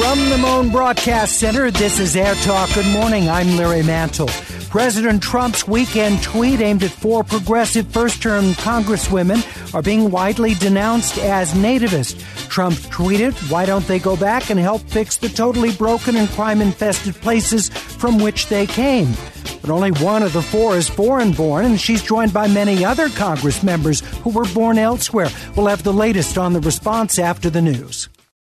From the Moan Broadcast Center, this is Air Talk. Good morning. I'm Larry Mantle. President Trump's weekend tweet aimed at 4 progressive first-term congresswomen are being widely denounced as nativist. Trump tweeted, "Why don't they go back and help fix the totally broken and crime-infested places from which they came?" But only one of the 4 is foreign-born, and she's joined by many other Congress members who were born elsewhere. We'll have the latest on the response after the news.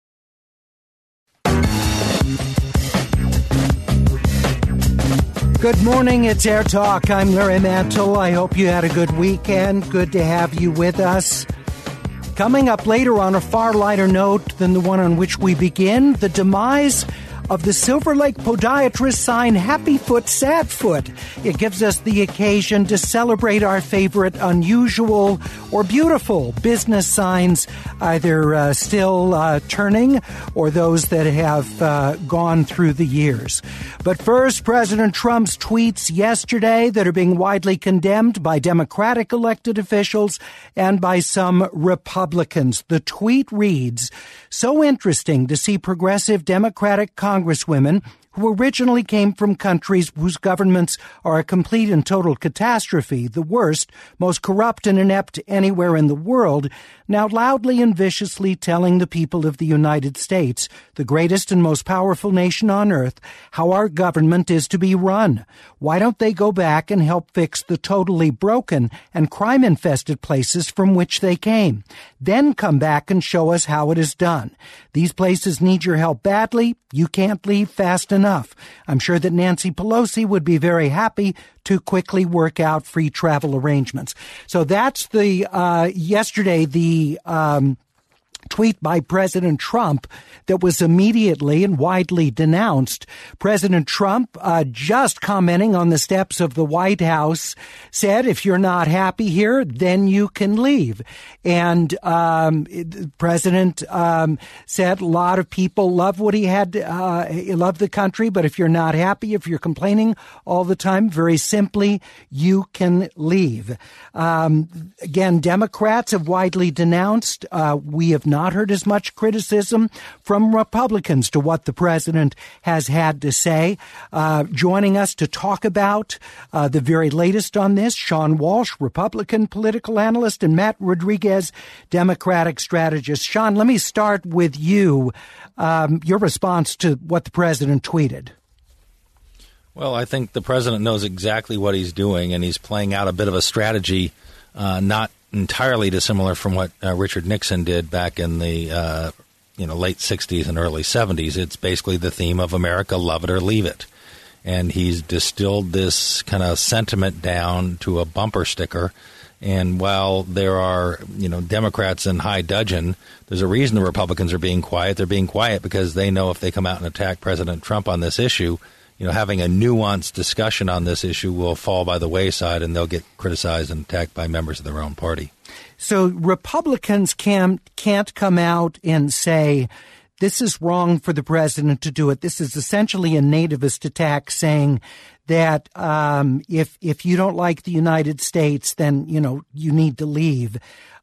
Good morning, it's Air Talk. I'm Larry Mantle. I hope you had a good weekend. Good to have you with us. Coming up later on a far lighter note than the one on which we begin, the demise of the Silver Lake podiatrist sign Happy Foot, Sad Foot. It gives us the occasion to celebrate our favorite unusual or beautiful business signs, either still turning or those that have gone through the years. But first, President Trump's tweets yesterday that are being widely condemned by Democratic elected officials and by some Republicans. The tweet reads, "So interesting to see progressive Democratic Congresswomen who originally came from countries whose governments are a complete and total catastrophe, the worst, most corrupt and inept anywhere in the world, now loudly and viciously telling the people of the United States, the greatest and most powerful nation on earth, how our government is to be run. Why don't they go back and help fix the totally broken and crime-infested places from which they came? Then come back and show us how it is done. These places need your help badly. You can't leave fast enough. I'm sure that Nancy Pelosi would be very happy to quickly work out free travel arrangements." So that's the yesterday, the tweet by President Trump that was immediately and widely denounced. President Trump, just commenting on the steps of the White House, said, "If you're not happy here, then you can leave." And the President said a lot of people love what he had, love the country, but if you're not happy, if you're complaining all the time, very simply, you can leave. Again, Democrats have widely denounced. We have not heard as much criticism from Republicans to what the president has had to say. Joining us to talk about the very latest on this, Sean Walsh, Republican political analyst, and Matt Rodriguez, Democratic strategist. Sean, let me start with you. Your response to what the president tweeted. Well, I think the president knows exactly what he's doing, and he's playing out a bit of a strategy, not entirely dissimilar from what Richard Nixon did back in the late 60s and early 70s. It's basically the theme of America, love it or leave it. And he's distilled this kind of sentiment down to a bumper sticker. And while there are, Democrats in high dudgeon, there's a reason the Republicans are being quiet. They're being quiet because they know if they come out and attack President Trump on this issue, having a nuanced discussion on this issue will fall by the wayside, and they'll get criticized and attacked by members of their own party. So Republicans can't come out and say, this is wrong for the president to do it. This is essentially a nativist attack saying that if you don't like the United States, then, you need to leave.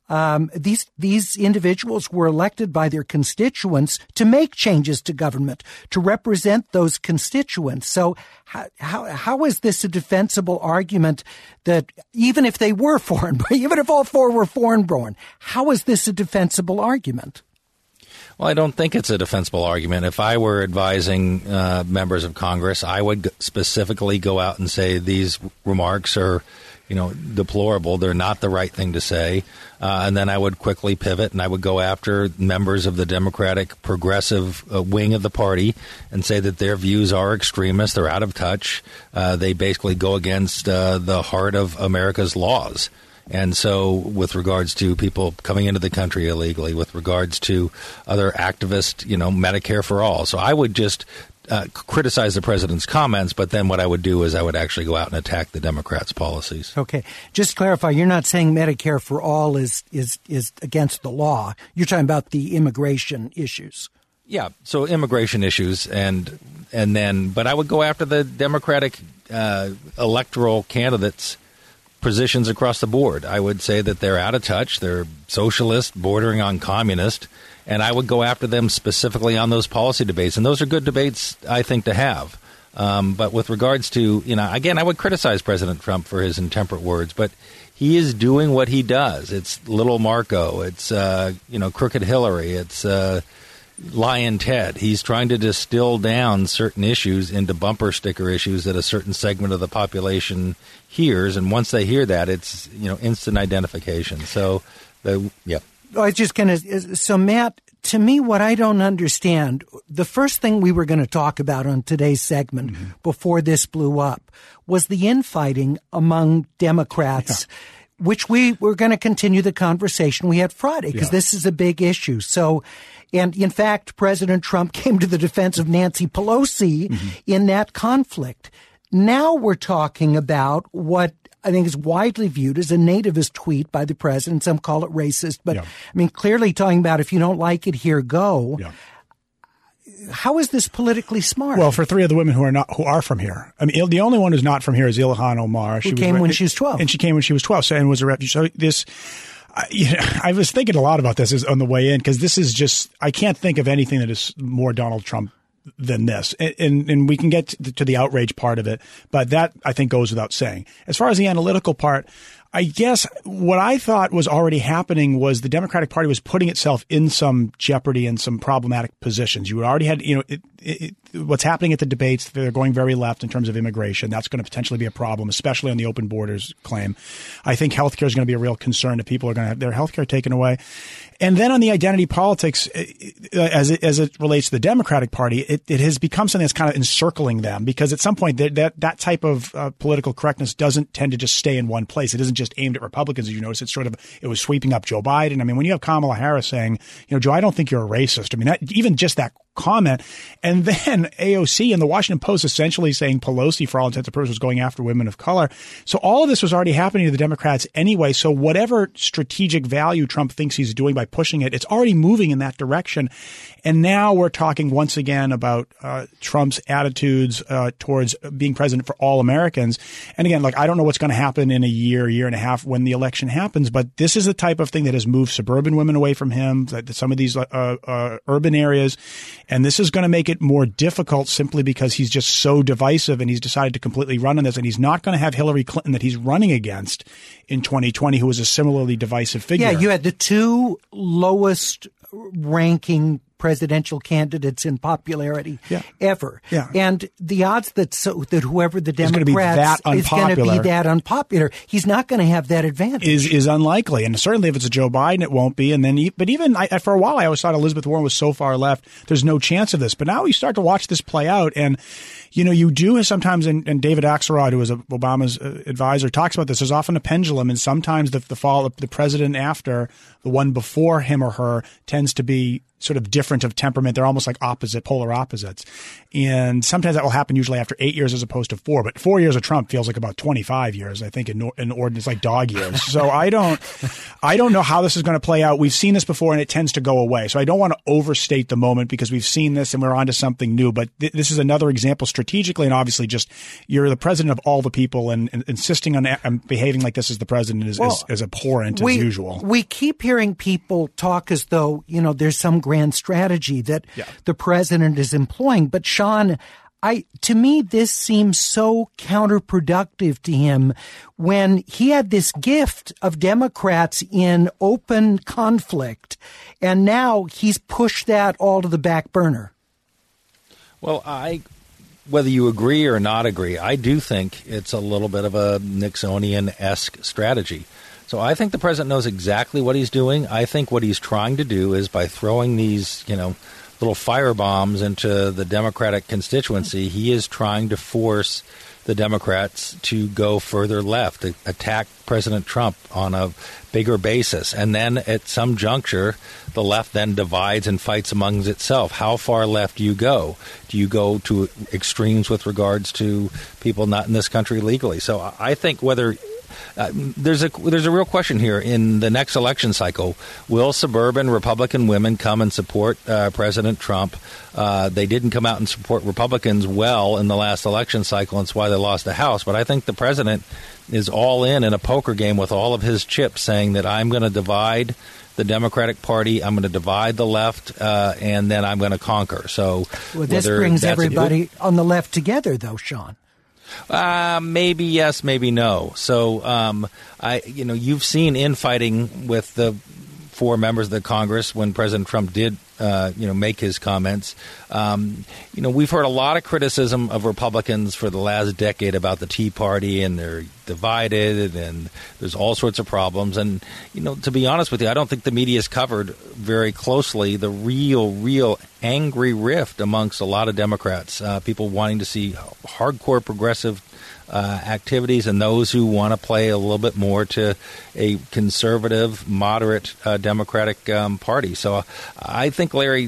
These individuals were elected by their constituents to make changes to government, to represent those constituents. So how is this a defensible argument that even if they were foreign, even if all 4 were foreign-born, how is this a defensible argument? Well, I don't think it's a defensible argument. If I were advising members of Congress, I would specifically go out and say these remarks are deplorable. They're not the right thing to say. And then I would quickly pivot and I would go after members of the Democratic progressive wing of the party and say that their views are extremist. They're out of touch. They basically go against the heart of America's laws. And so with regards to people coming into the country illegally, with regards to other activists, Medicare for all. So I would just criticize the president's comments, but then what I would do is I would actually go out and attack the Democrats' policies. Okay. Just to clarify, you're not saying Medicare for all is against the law. You're talking about the immigration issues. Yeah. So immigration issues but I would go after the Democratic electoral candidates' positions across the board. I would say that they're out of touch. They're socialist, bordering on communist. and I would go after them specifically on those policy debates. And those are good debates, I think, to have. But with regards to, again, I would criticize President Trump for his intemperate words, but he is doing what he does. It's Little Marco. It's, Crooked Hillary. It's Lion Ted. He's trying to distill down certain issues into bumper sticker issues that a certain segment of the population hears. And once they hear that, it's, instant identification. So, I was just going to, so Matt, to me, what I don't understand, the first thing we were going to talk about on today's segment before this blew up was the infighting among Democrats, which we were going to continue the conversation we had Friday, because this is a big issue. So, and in fact, President Trump came to the defense of Nancy Pelosi in that conflict. Now we're talking about what I think is widely viewed as a nativist tweet by the president. Some call it racist, but I mean, clearly talking about if you don't like it, here go. Yeah. How is this politically smart? Well, for three of the women who are from here, I mean, the only one who's not from here is Ilhan Omar. She came when she was 12, and she came when she was 12, and was a refugee. So this. I was thinking a lot about this on the way in, because this is just, I can't think of anything that is more Donald Trump than this. And we can get to the outrage part of it, but that I think goes without saying. As far as the analytical part, I guess what I thought was already happening was the Democratic Party was putting itself in some jeopardy and some problematic positions. You already had, what's happening at the debates, they're going very left in terms of immigration. That's going to potentially be a problem, especially on the open borders claim. I think healthcare is going to be a real concern if people are going to have their healthcare taken away. And then on the identity politics, as it relates to the Democratic Party, it has become something that's kind of encircling them, because at some point that type of political correctness doesn't tend to just stay in one place. It isn't just aimed at Republicans, as you notice. It was sweeping up Joe Biden. I mean, when you have Kamala Harris saying, Joe, I don't think you're a racist. I mean, even just that comment. And then AOC and the Washington Post essentially saying Pelosi, for all intents and purposes, was going after women of color. So all of this was already happening to the Democrats anyway. So whatever strategic value Trump thinks he's doing by pushing it, it's already moving in that direction. And now we're talking once again about Trump's attitudes towards being president for all Americans. And again, I don't know what's going to happen in a year and a half when the election happens, but this is the type of thing that has moved suburban women away from him, some of these urban areas. And this is going to make it more difficult simply because he's just so divisive, and he's decided to completely run on this. And he's not going to have Hillary Clinton that he's running against in 2020, who was a similarly divisive figure. Yeah, you had the two lowest ranking presidential candidates in popularity ever. Yeah. And the odds that whoever the Democrats is going to be that unpopular, he's not going to have that advantage. Is unlikely. And certainly if it's a Joe Biden, it won't be. And then, but even for a while, I always thought Elizabeth Warren was so far left, there's no chance of this. But now you start to watch this play out, and you do sometimes, and David Axelrod, who was Obama's advisor, talks about this. There's often a pendulum, and sometimes the fall of the president after the one before him or her tends to be sort of different of temperament. They're almost like polar opposites. And sometimes that will happen usually after 8 years as opposed to 4. But 4 years of Trump feels like about 25 years, I think, in ordinance, like dog years. So I don't know how this is going to play out. We've seen this before, and it tends to go away. So I don't want to overstate the moment, because we've seen this and we're on to something new. But this is another example strategically, and obviously just you're the president of all the people, and insisting on behaving like this as the president is abhorrent as usual. We keep hearing people talk as though, there's some grand strategy that the president is employing. But Sean, to me, this seems so counterproductive to him when he had this gift of Democrats in open conflict, and now he's pushed that all to the back burner. Well, whether you agree or not agree, I do think it's a little bit of a Nixonian-esque strategy. So I think the president knows exactly what he's doing. I think what he's trying to do is, by throwing these, little firebombs into the Democratic constituency, he is trying to force the Democrats to go further left, to attack President Trump on a bigger basis. And then at some juncture, the left then divides and fights amongst itself. How far left do you go? Do you go to extremes with regards to people not in this country legally? So I think whether there's a real question here in the next election cycle. Will suburban Republican women come and support President Trump? They didn't come out and support Republicans well in the last election cycle, and that's why they lost the House. But I think the president is all in a poker game with all of his chips, saying that I'm going to divide the Democratic Party. I'm going to divide the left, and then I'm going to conquer. So this brings everybody on the left together, though, Sean. Maybe yes, maybe no. So you've seen infighting with the 4 members of the Congress when President Trump did make his comments. We've heard a lot of criticism of Republicans for the last decade about the Tea Party, and they're divided, and there's all sorts of problems. And, to be honest with you, I don't think the media has covered very closely the real angry rift amongst a lot of Democrats, people wanting to see hardcore progressive activities and those who want to play a little bit more to a conservative, moderate Democratic party. So I think Larry,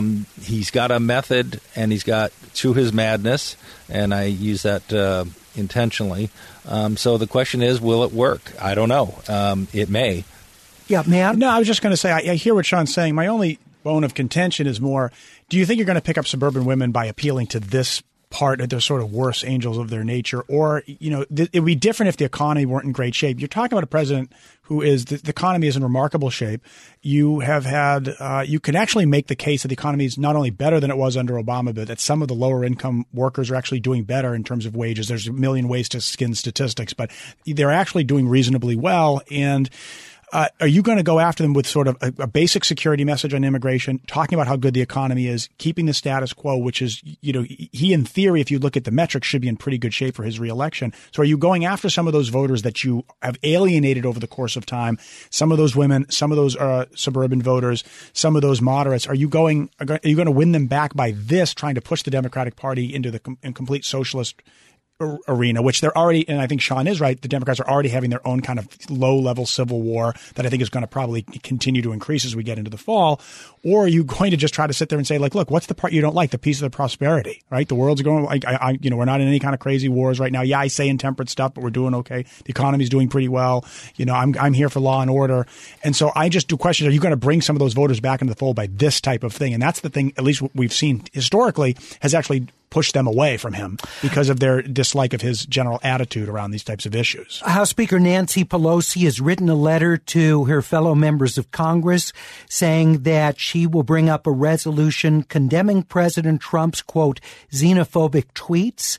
he's got a method, and he's got to his madness, and I use that intentionally. So the question is, will it work? I don't know. It may. Yeah, Matt? No, I was just going to say, I hear what Sean's saying. My only bone of contention is more, do you think you're going to pick up suburban women by appealing to this part of their sort of worst angels of their nature? Or, it would be different if the economy weren't in great shape. You're talking about a president who is, the economy is in remarkable shape. You have had, you can actually make the case that the economy is not only better than it was under Obama, but that some of the lower income workers are actually doing better in terms of wages. There's a million ways to skin statistics, but they're actually doing reasonably well. And are you going to go after them with sort of a basic security message on immigration, talking about how good the economy is, keeping the status quo, which is, he in theory, if you look at the metrics, should be in pretty good shape for his reelection. So are you going after some of those voters that you have alienated over the course of time? Some of those women, some of those suburban voters, some of those moderates. Are you going to win them back by this, trying to push the Democratic Party into the complete socialist arena, which they're already, and I think Sean is right, the Democrats are already having their own kind of low-level civil war that I think is going to probably continue to increase as we get into the fall? Or are you going to just try to sit there and say, like, look, what's the part you don't like? The piece of the prosperity, right? The world's going, we're not in any kind of crazy wars right now. Yeah, I say intemperate stuff, but we're doing okay. The economy's doing pretty well. I'm here for law and order. And so I just do questions, are you going to bring some of those voters back into the fold by this type of thing? And that's the thing, at least we've seen historically, has actually push them away from him because of their dislike of his general attitude around these types of issues. House Speaker Nancy Pelosi has written a letter to her fellow members of Congress saying that she will bring up a resolution condemning President Trump's, quote, xenophobic tweets.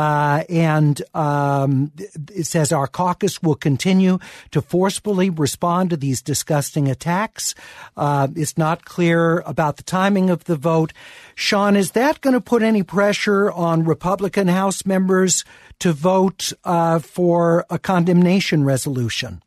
And it says our caucus will continue to forcefully respond to these disgusting attacks. It's not clear about the timing of the vote. Sean, is that going to put any pressure on Republican House members to vote for a condemnation resolution?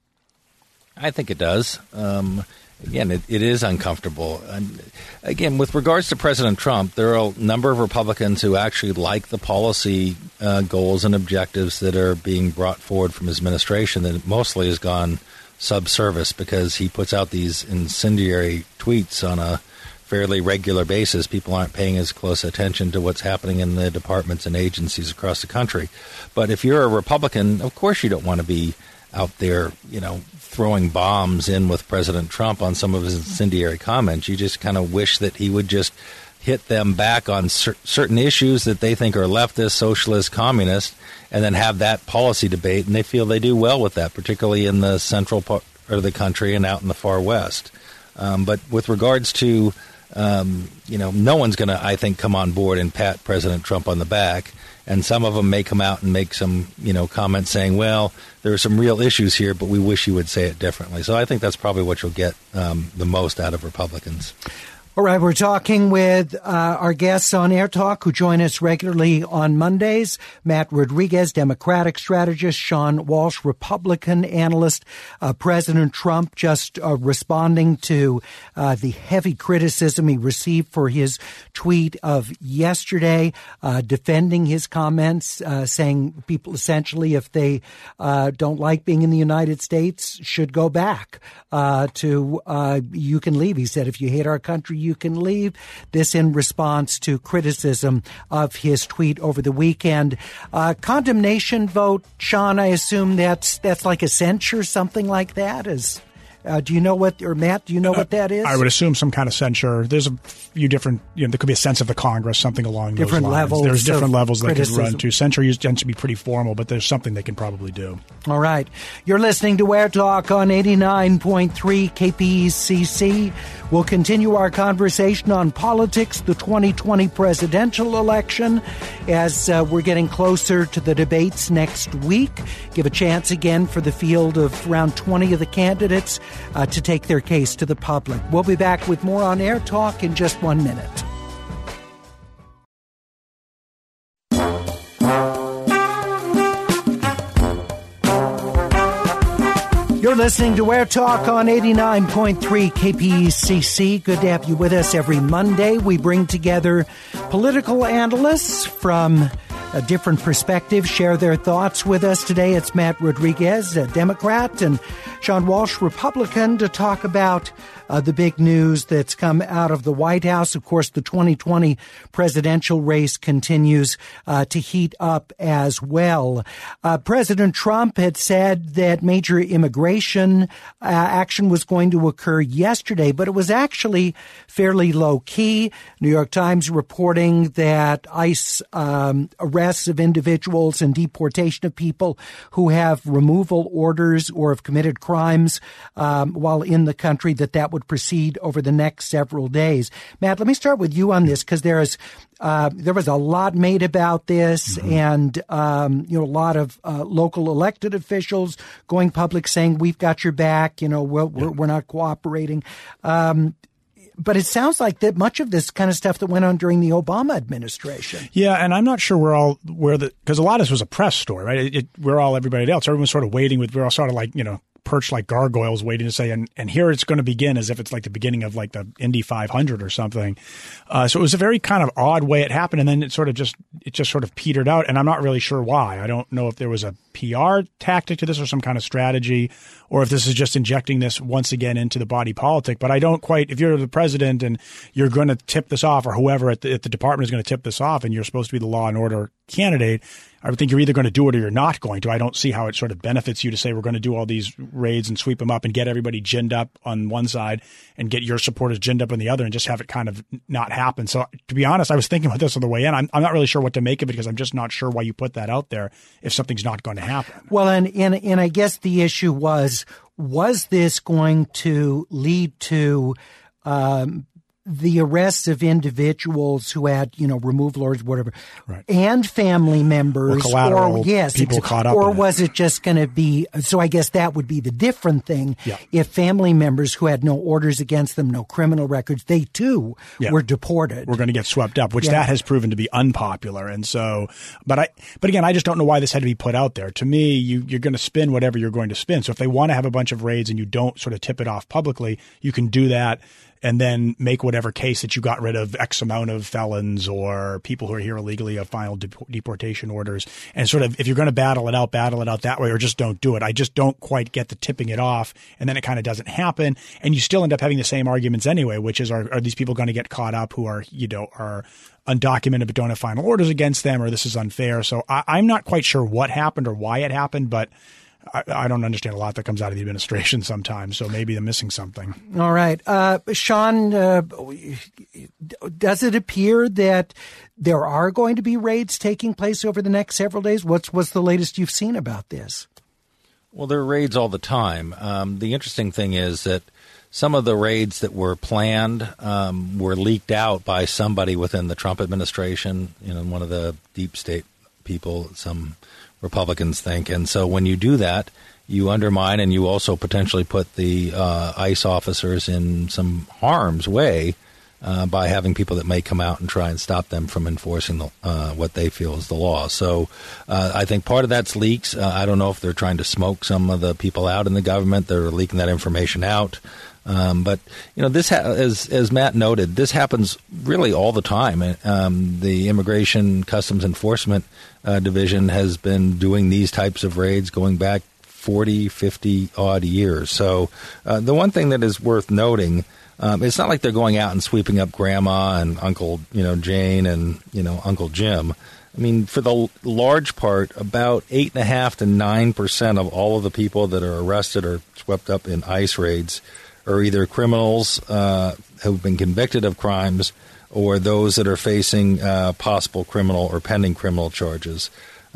I think it does. Again, it is uncomfortable. And again, with regards to President Trump, there are a number of Republicans who actually like the policy goals and objectives that are being brought forward from his administration that mostly has gone subservice because he puts out these incendiary tweets on a fairly regular basis. People aren't paying as close attention to what's happening in the departments and agencies across the country. But if you're a Republican, of course you don't want to be out there, throwing bombs in with President Trump on some of his incendiary comments. You just kind of wish that he would just hit them back on certain issues that they think are leftist, socialist, communist, and then have that policy debate. And they feel they do well with that, particularly in the central part of the country and out in the far west. But with regards to no one's going to, I think, come on board and pat President Trump on the back. And some of them may come out and make some, comments saying, well, there are some real issues here, but we wish you would say it differently. So I think that's probably what you'll get the most out of Republicans. All right, we're talking with our guests on Air Talk who join us regularly on Mondays. Matt Rodriguez, Democratic strategist. Sean Walsh, Republican analyst. President Trump just responding to the heavy criticism he received for his tweet of yesterday, defending his comments, saying people essentially, if they don't like being in the United States, should go back to you can leave. He said, if you hate our country, you can leave. This in response to criticism of his tweet over the weekend. Condemnation vote, Sean, I assume that's like a censure, something like that? Do you know what, or Matt, do you know what that is? I would assume some kind of censure. There's a few different, there could be a sense of the Congress, something along different those lines. levels. There's different levels they could run to. Censure tends to be pretty formal, but there's something they can probably do. All right. You're listening to Air Talk on 89.3 KPECC. We'll continue our conversation on politics, the 2020 presidential election, as we're getting closer to the debates next week. Give a chance again for the field of around 20 of the candidates to take their case to the public. We'll be back with more on Air Talk in just 1 minute. You're listening to Air Talk on 89.3 KPECC. Good to have you with us every Monday. We bring together political analysts from a different perspective, share their thoughts with us. Today it's Matt Rodriguez, a Democrat, and Sean Walsh, Republican, to talk about the big news that's come out of the White House. Of course, the 2020 presidential race continues to heat up as well. President Trump had said that major immigration action was going to occur yesterday, but it was actually fairly low-key. New York Times reporting that ICE arrests of individuals and deportation of people who have removal orders or have committed crimes while in the country, that would proceed over the next several days. Matt, let me start with you on this, because there was a lot made about this, and a lot of local elected officials going public saying we've got your back. We're not cooperating. But it sounds like that much of this kind of stuff that went on during the Obama administration. Yeah, and I'm not sure because a lot of this was a press story, right? Everybody else, everyone's sort of waiting we're all sort of like, perched like gargoyles waiting to say, and here it's going to begin, as if it's like the beginning of like the Indy 500 or something. So it was a very kind of odd way it happened, and then it just sort of petered out, and I'm not really sure why. I don't know if there was a PR tactic to this or some kind of strategy, or if this is just injecting this once again into the body politic. But I don't quite, if you're the president and you're going to tip this off, or whoever at the department is going to tip this off, and you're supposed to be the law and order candidate, I would think you're either going to do it or you're not going to. I don't see how it sort of benefits you to say we're going to do all these raids and sweep them up and get everybody ginned up on one side and get your supporters ginned up on the other and just have it kind of not happen. So to be honest, I was thinking about this on the way in. I'm not really sure what to make of it, because I'm just not sure why you put that out there if something's not going to happen. Well, and I guess the issue was this going to lead to the arrests of individuals who had, removal orders, whatever, right, and family members, or people caught up, or was it just going to be? So I guess that would be the different thing. Yeah. If family members who had no orders against them, no criminal records, they too were deported. We're going to get swept up, which that has proven to be unpopular. And so, but again, I just don't know why this had to be put out there. To me, you're going to spin whatever you're going to spin. So if they want to have a bunch of raids and you don't sort of tip it off publicly, you can do that, and then make whatever case that you got rid of X amount of felons or people who are here illegally of final deportation orders. And sort of, if you're going to battle it out that way, or just don't do it. I just don't quite get the tipping it off, and then it kind of doesn't happen. And you still end up having the same arguments anyway, which is, are these people going to get caught up who are, are undocumented but don't have final orders against them, or this is unfair? So I'm not quite sure what happened or why it happened, but I don't understand a lot that comes out of the administration sometimes, so maybe I'm missing something. All right. Sean, does it appear that there are going to be raids taking place over the next several days? What's the latest you've seen about this? Well, there are raids all the time. The interesting thing is that some of the raids that were planned were leaked out by somebody within the Trump administration, one of the deep state people, some Republicans think. And so when you do that, you undermine, and you also potentially put the ICE officers in some harm's way by having people that may come out and try and stop them from enforcing what they feel is the law. So I think part of that's leaks. I don't know if they're trying to smoke some of the people out in the government. They're leaking that information out. But this as Matt noted, this happens really all the time. The Immigration Customs Enforcement Division has been doing these types of raids going back 40, 50 odd years. So the one thing that is worth noting, it's not like they're going out and sweeping up Grandma and Uncle Jane and Uncle Jim. I mean, for the large part, about 8.5% to 9% of all of the people that are arrested or swept up in ICE raids are either criminals who've been convicted of crimes or those that are facing possible criminal or pending criminal charges.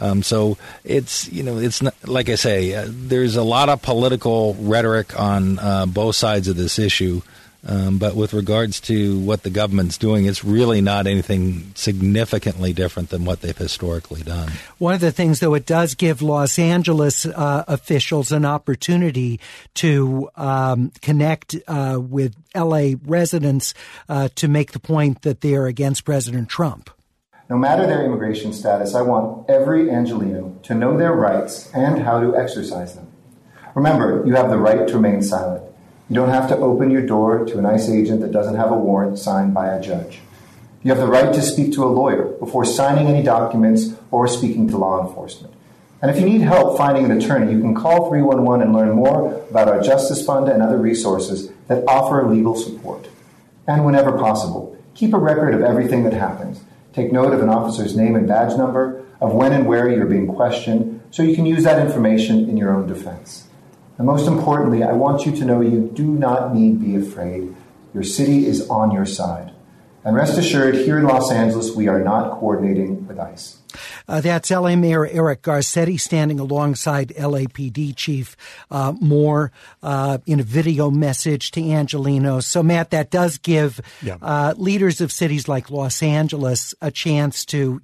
So it's not, like I say, there's a lot of political rhetoric on both sides of this issue. But with regards to what the government's doing, it's really not anything significantly different than what they've historically done. One of the things, though, it does give Los Angeles officials an opportunity to connect with L.A. residents to make the point that they are against President Trump. No matter their immigration status, I want every Angelino to know their rights and how to exercise them. Remember, you have the right to remain silent. You don't have to open your door to an ICE agent that doesn't have a warrant signed by a judge. You have the right to speak to a lawyer before signing any documents or speaking to law enforcement. And if you need help finding an attorney, you can call 311 and learn more about our Justice Fund and other resources that offer legal support. And whenever possible, keep a record of everything that happens. Take note of an officer's name and badge number, of when and where you're being questioned, so you can use that information in your own defense. And most importantly, I want you to know you do not need be afraid. Your city is on your side. And rest assured, here in Los Angeles, we are not coordinating with ICE. That's L.A. Mayor Eric Garcetti standing alongside LAPD Chief Moore in a video message to Angelenos. So, Matt, that does give leaders of cities like Los Angeles a chance to,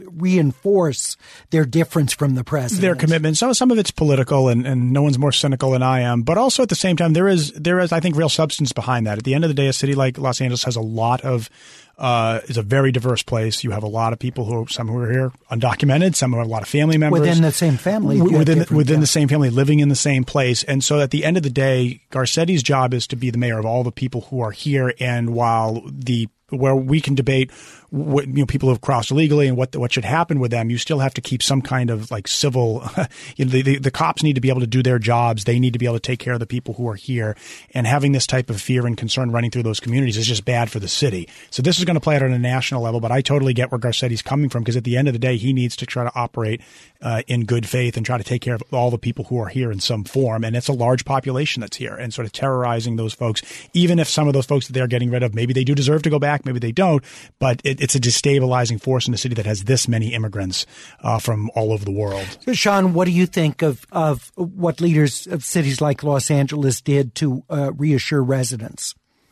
reinforce their difference from the president. Their commitment. So some of it's political, and no one's more cynical than I am. But also at the same time, there is, I think, real substance behind that. At the end of the day, a city like Los Angeles has a lot of is a very diverse place. You have a lot of people some who are here undocumented, some who have a lot of family members within the same family, within the same family, living in the same place. And so, at the end of the day, Garcetti's job is to be the mayor of all the people who are here. And while where we can debate people who have crossed illegally and what should happen with them, you still have to keep some kind of like civil. The cops need to be able to do their jobs. They need to be able to take care of the people who are here. And having this type of fear and concern running through those communities is just bad for the city. So this is going to play out on a national level. But I totally get where Garcetti's coming from, because at the end of the day, he needs to try to operate in good faith and try to take care of all the people who are here in some form. And it's a large population that's here, and sort of terrorizing those folks, even if some of those folks that they're getting rid of, maybe they do deserve to go back, maybe they don't. But it's a destabilizing force in a city that has this many immigrants from all over the world. So, Sean, what do you think of what leaders of cities like Los Angeles did to reassure residents?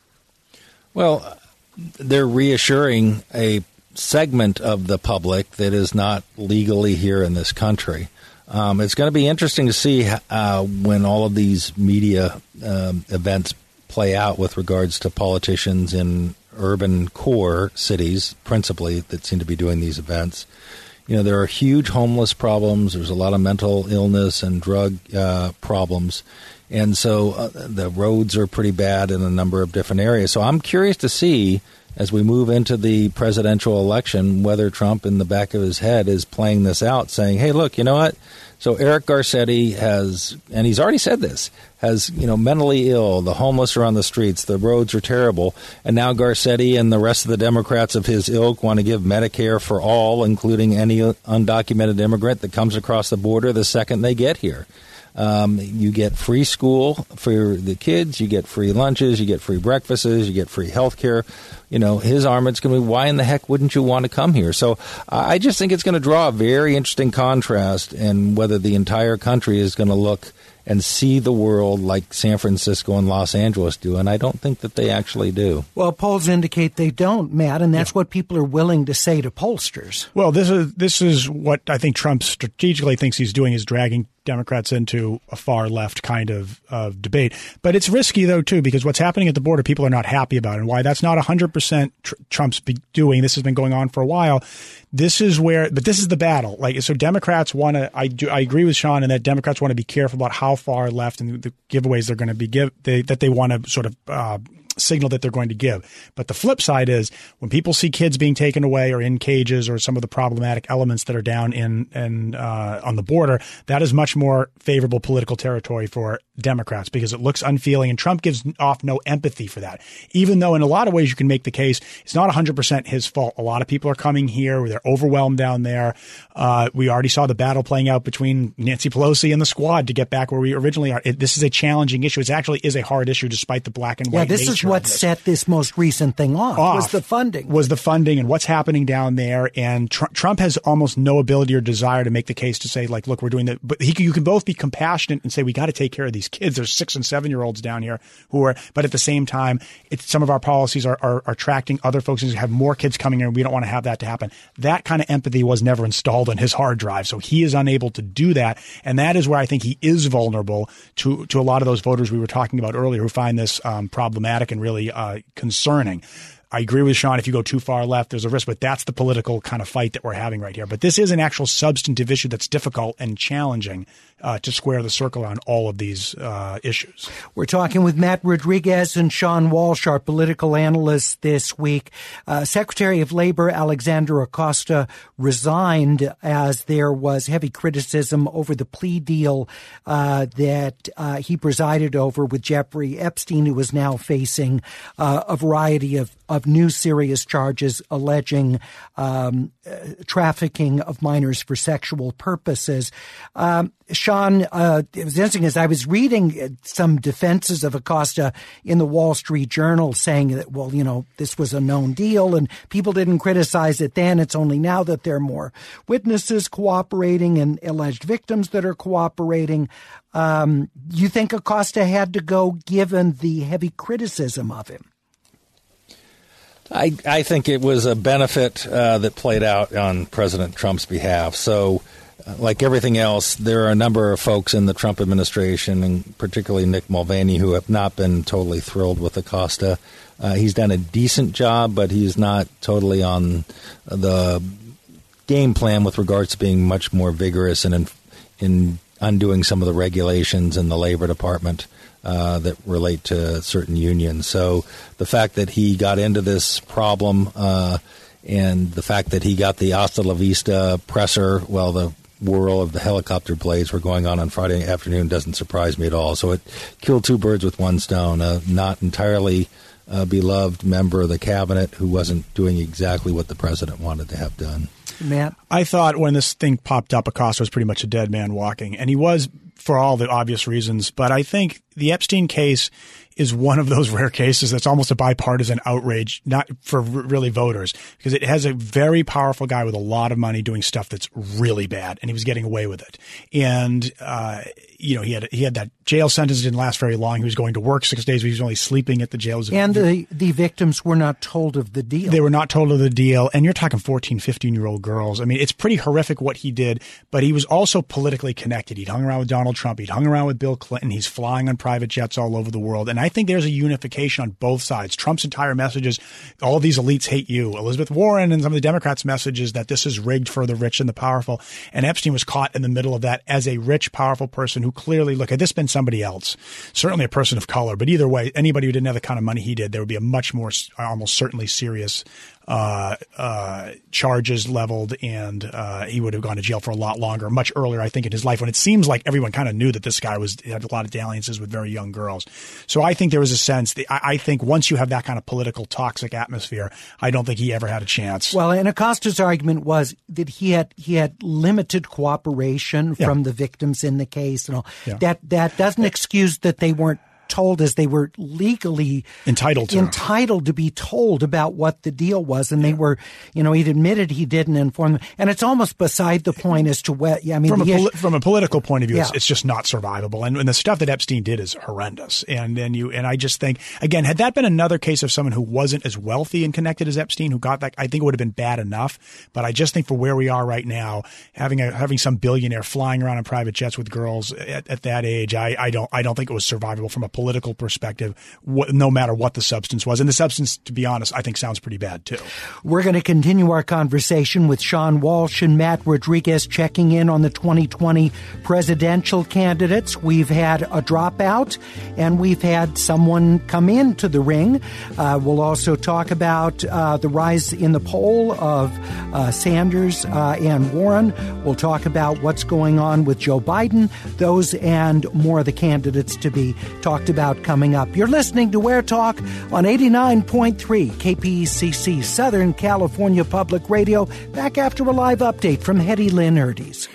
Well, they're reassuring a segment of the public that is not legally here in this country. It's going to be interesting to see when all of these media events play out with regards to politicians in urban core cities, principally, that seem to be doing these events. There are huge homeless problems. There's a lot of mental illness and drug problems. And so the roads are pretty bad in a number of different areas. So I'm curious to see, as we move into the presidential election, whether Trump in the back of his head is playing this out, saying, hey, look, you know what? So Eric Garcetti has, and he's already said this, has, mentally ill, the homeless are on the streets, the roads are terrible, and now Garcetti and the rest of the Democrats of his ilk want to give Medicare for all, including any undocumented immigrant that comes across the border the second they get here. You get free school for the kids, you get free lunches, you get free breakfasts, you get free health care. His argument's going to be, why in the heck wouldn't you want to come here? So I just think it's going to draw a very interesting contrast in whether the entire country is going to look and see the world like San Francisco and Los Angeles do, and I don't think that they actually do. Well, polls indicate they don't, Matt, and that's what people are willing to say to pollsters. Well, this is what I think Trump strategically thinks he's doing, is dragging Democrats into a far left kind of debate. But it's risky, though, too, because what's happening at the border, people are not happy about, and why that's not 100% Trump's doing. This has been going on for a while. This is the battle. So Democrats want to, I agree with Sean in that Democrats want to be careful about how far left and the giveaways they're going to be that they want to sort of signal that they're going to give. But the flip side is when people see kids being taken away or in cages or some of the problematic elements that are down on the border, that is much more favorable political territory for Democrats because it looks unfeeling, and Trump gives off no empathy for that. Even though in a lot of ways you can make the case it's not 100% his fault. A lot of people are coming here. They're overwhelmed down there. We already saw the battle playing out between Nancy Pelosi and the squad to get back where we originally are. This is a challenging issue. It actually is a hard issue despite the black and white nature. Yeah, this is what set this most recent thing off. Was the funding and what's happening down there. And Trump has almost no ability or desire to make the case to say, like, look, we're doing that. But you can both be compassionate and say, we got to take care of these kids. There's 6 and 7 year olds down here but at the same time, some of our policies are attracting other folks and have more kids coming in. We don't want to have that to happen. That kind of empathy was never installed in his hard drive. So he is unable to do that. And that is where I think he is vulnerable to a lot of those voters we were talking about earlier who find this problematic and really concerning. I agree with Sean. If you go too far left, there's a risk, but that's the political kind of fight that we're having right here. But this is an actual substantive issue that's difficult and challenging to square the circle on all of these issues. We're talking with Matt Rodriguez and Sean Walsh, our political analysts this week. Secretary of Labor Alexander Acosta resigned as there was heavy criticism over the plea deal that he presided over with Jeffrey Epstein, who is now facing a variety of new serious charges alleging trafficking of minors for sexual purposes. Sean, it was interesting as I was reading some defenses of Acosta in the Wall Street Journal saying that, well, this was a known deal and people didn't criticize it then. It's only now that there are more witnesses cooperating and alleged victims that are cooperating. You think Acosta had to go given the heavy criticism of him? I think it was a benefit that played out on President Trump's behalf. So, like everything else, there are a number of folks in the Trump administration, and particularly Nick Mulvaney, who have not been totally thrilled with Acosta. He's done a decent job, but he's not totally on the game plan with regards to being much more vigorous and in undoing some of the regulations in the Labor Department that relate to certain unions. So the fact that he got into this problem and the fact that he got the Hasta La Vista presser while the whirl of the helicopter blades were going on Friday afternoon doesn't surprise me at all. So it killed two birds with one stone. A not entirely beloved member of the cabinet who wasn't doing exactly what the president wanted to have done. Matt? I thought when this thing popped up, Acosta was pretty much a dead man walking, and he was for all the obvious reasons. But I think the Epstein case is one of those rare cases that's almost a bipartisan outrage, not for really voters, because it has a very powerful guy with a lot of money doing stuff that's really bad, and he was getting away with it. And he had that jail sentence didn't last very long. He was going to work 6 days, but he was only sleeping at the jail. And the victims were not told of the deal. They were not told of the deal. And you're talking 14, 15-year-old girls. I mean, it's pretty horrific what he did, but he was also politically connected. He'd hung around with Donald Trump. He'd hung around with Bill Clinton. He's flying on private jets all over the world. And I think there's a unification on both sides. Trump's entire message is all of these elites hate you. Elizabeth Warren and some of the Democrats' messages that this is rigged for the rich and the powerful. And Epstein was caught in the middle of that as a rich, powerful person who clearly, look, had this been somebody else, certainly a person of color, but either way, anybody who didn't have the kind of money he did, there would be a much more, almost certainly serious charges leveled, and he would have gone to jail for a lot longer, much earlier, I think, in his life, when it seems like everyone kind of knew that this guy had a lot of dalliances with very young girls. So I think there was a sense that I think once you have that kind of political toxic atmosphere, I don't think he ever had a chance. Well, and Acosta's argument was that he had limited cooperation from the victims in the case, and all. Yeah. That doesn't excuse that they weren't told, as they were legally entitled to be told about what the deal was, and they were, he'd admitted he didn't inform them, and it's almost beside the point as to what. From a political point of view, it's just not survivable, and the stuff that Epstein did is horrendous. And I just think, again, had that been another case of someone who wasn't as wealthy and connected as Epstein, who got that, I think it would have been bad enough. But I just think for where we are right now, having some billionaire flying around in private jets with girls at that age, I don't think it was survivable from a political perspective, no matter what the substance was. And the substance, to be honest, I think sounds pretty bad too. We're going to continue our conversation with Sean Walsh and Matt Rodriguez checking in on the 2020 presidential candidates. We've had a dropout and we've had someone come into the ring. We'll also talk about the rise in the poll of Sanders and Warren. We'll talk about what's going on with Joe Biden. Those and more of the candidates to be talked about coming up. You're listening to Where Talk on 89.3 KPCC Southern California Public Radio. Back after a live update from Hetty Lynn Erdes.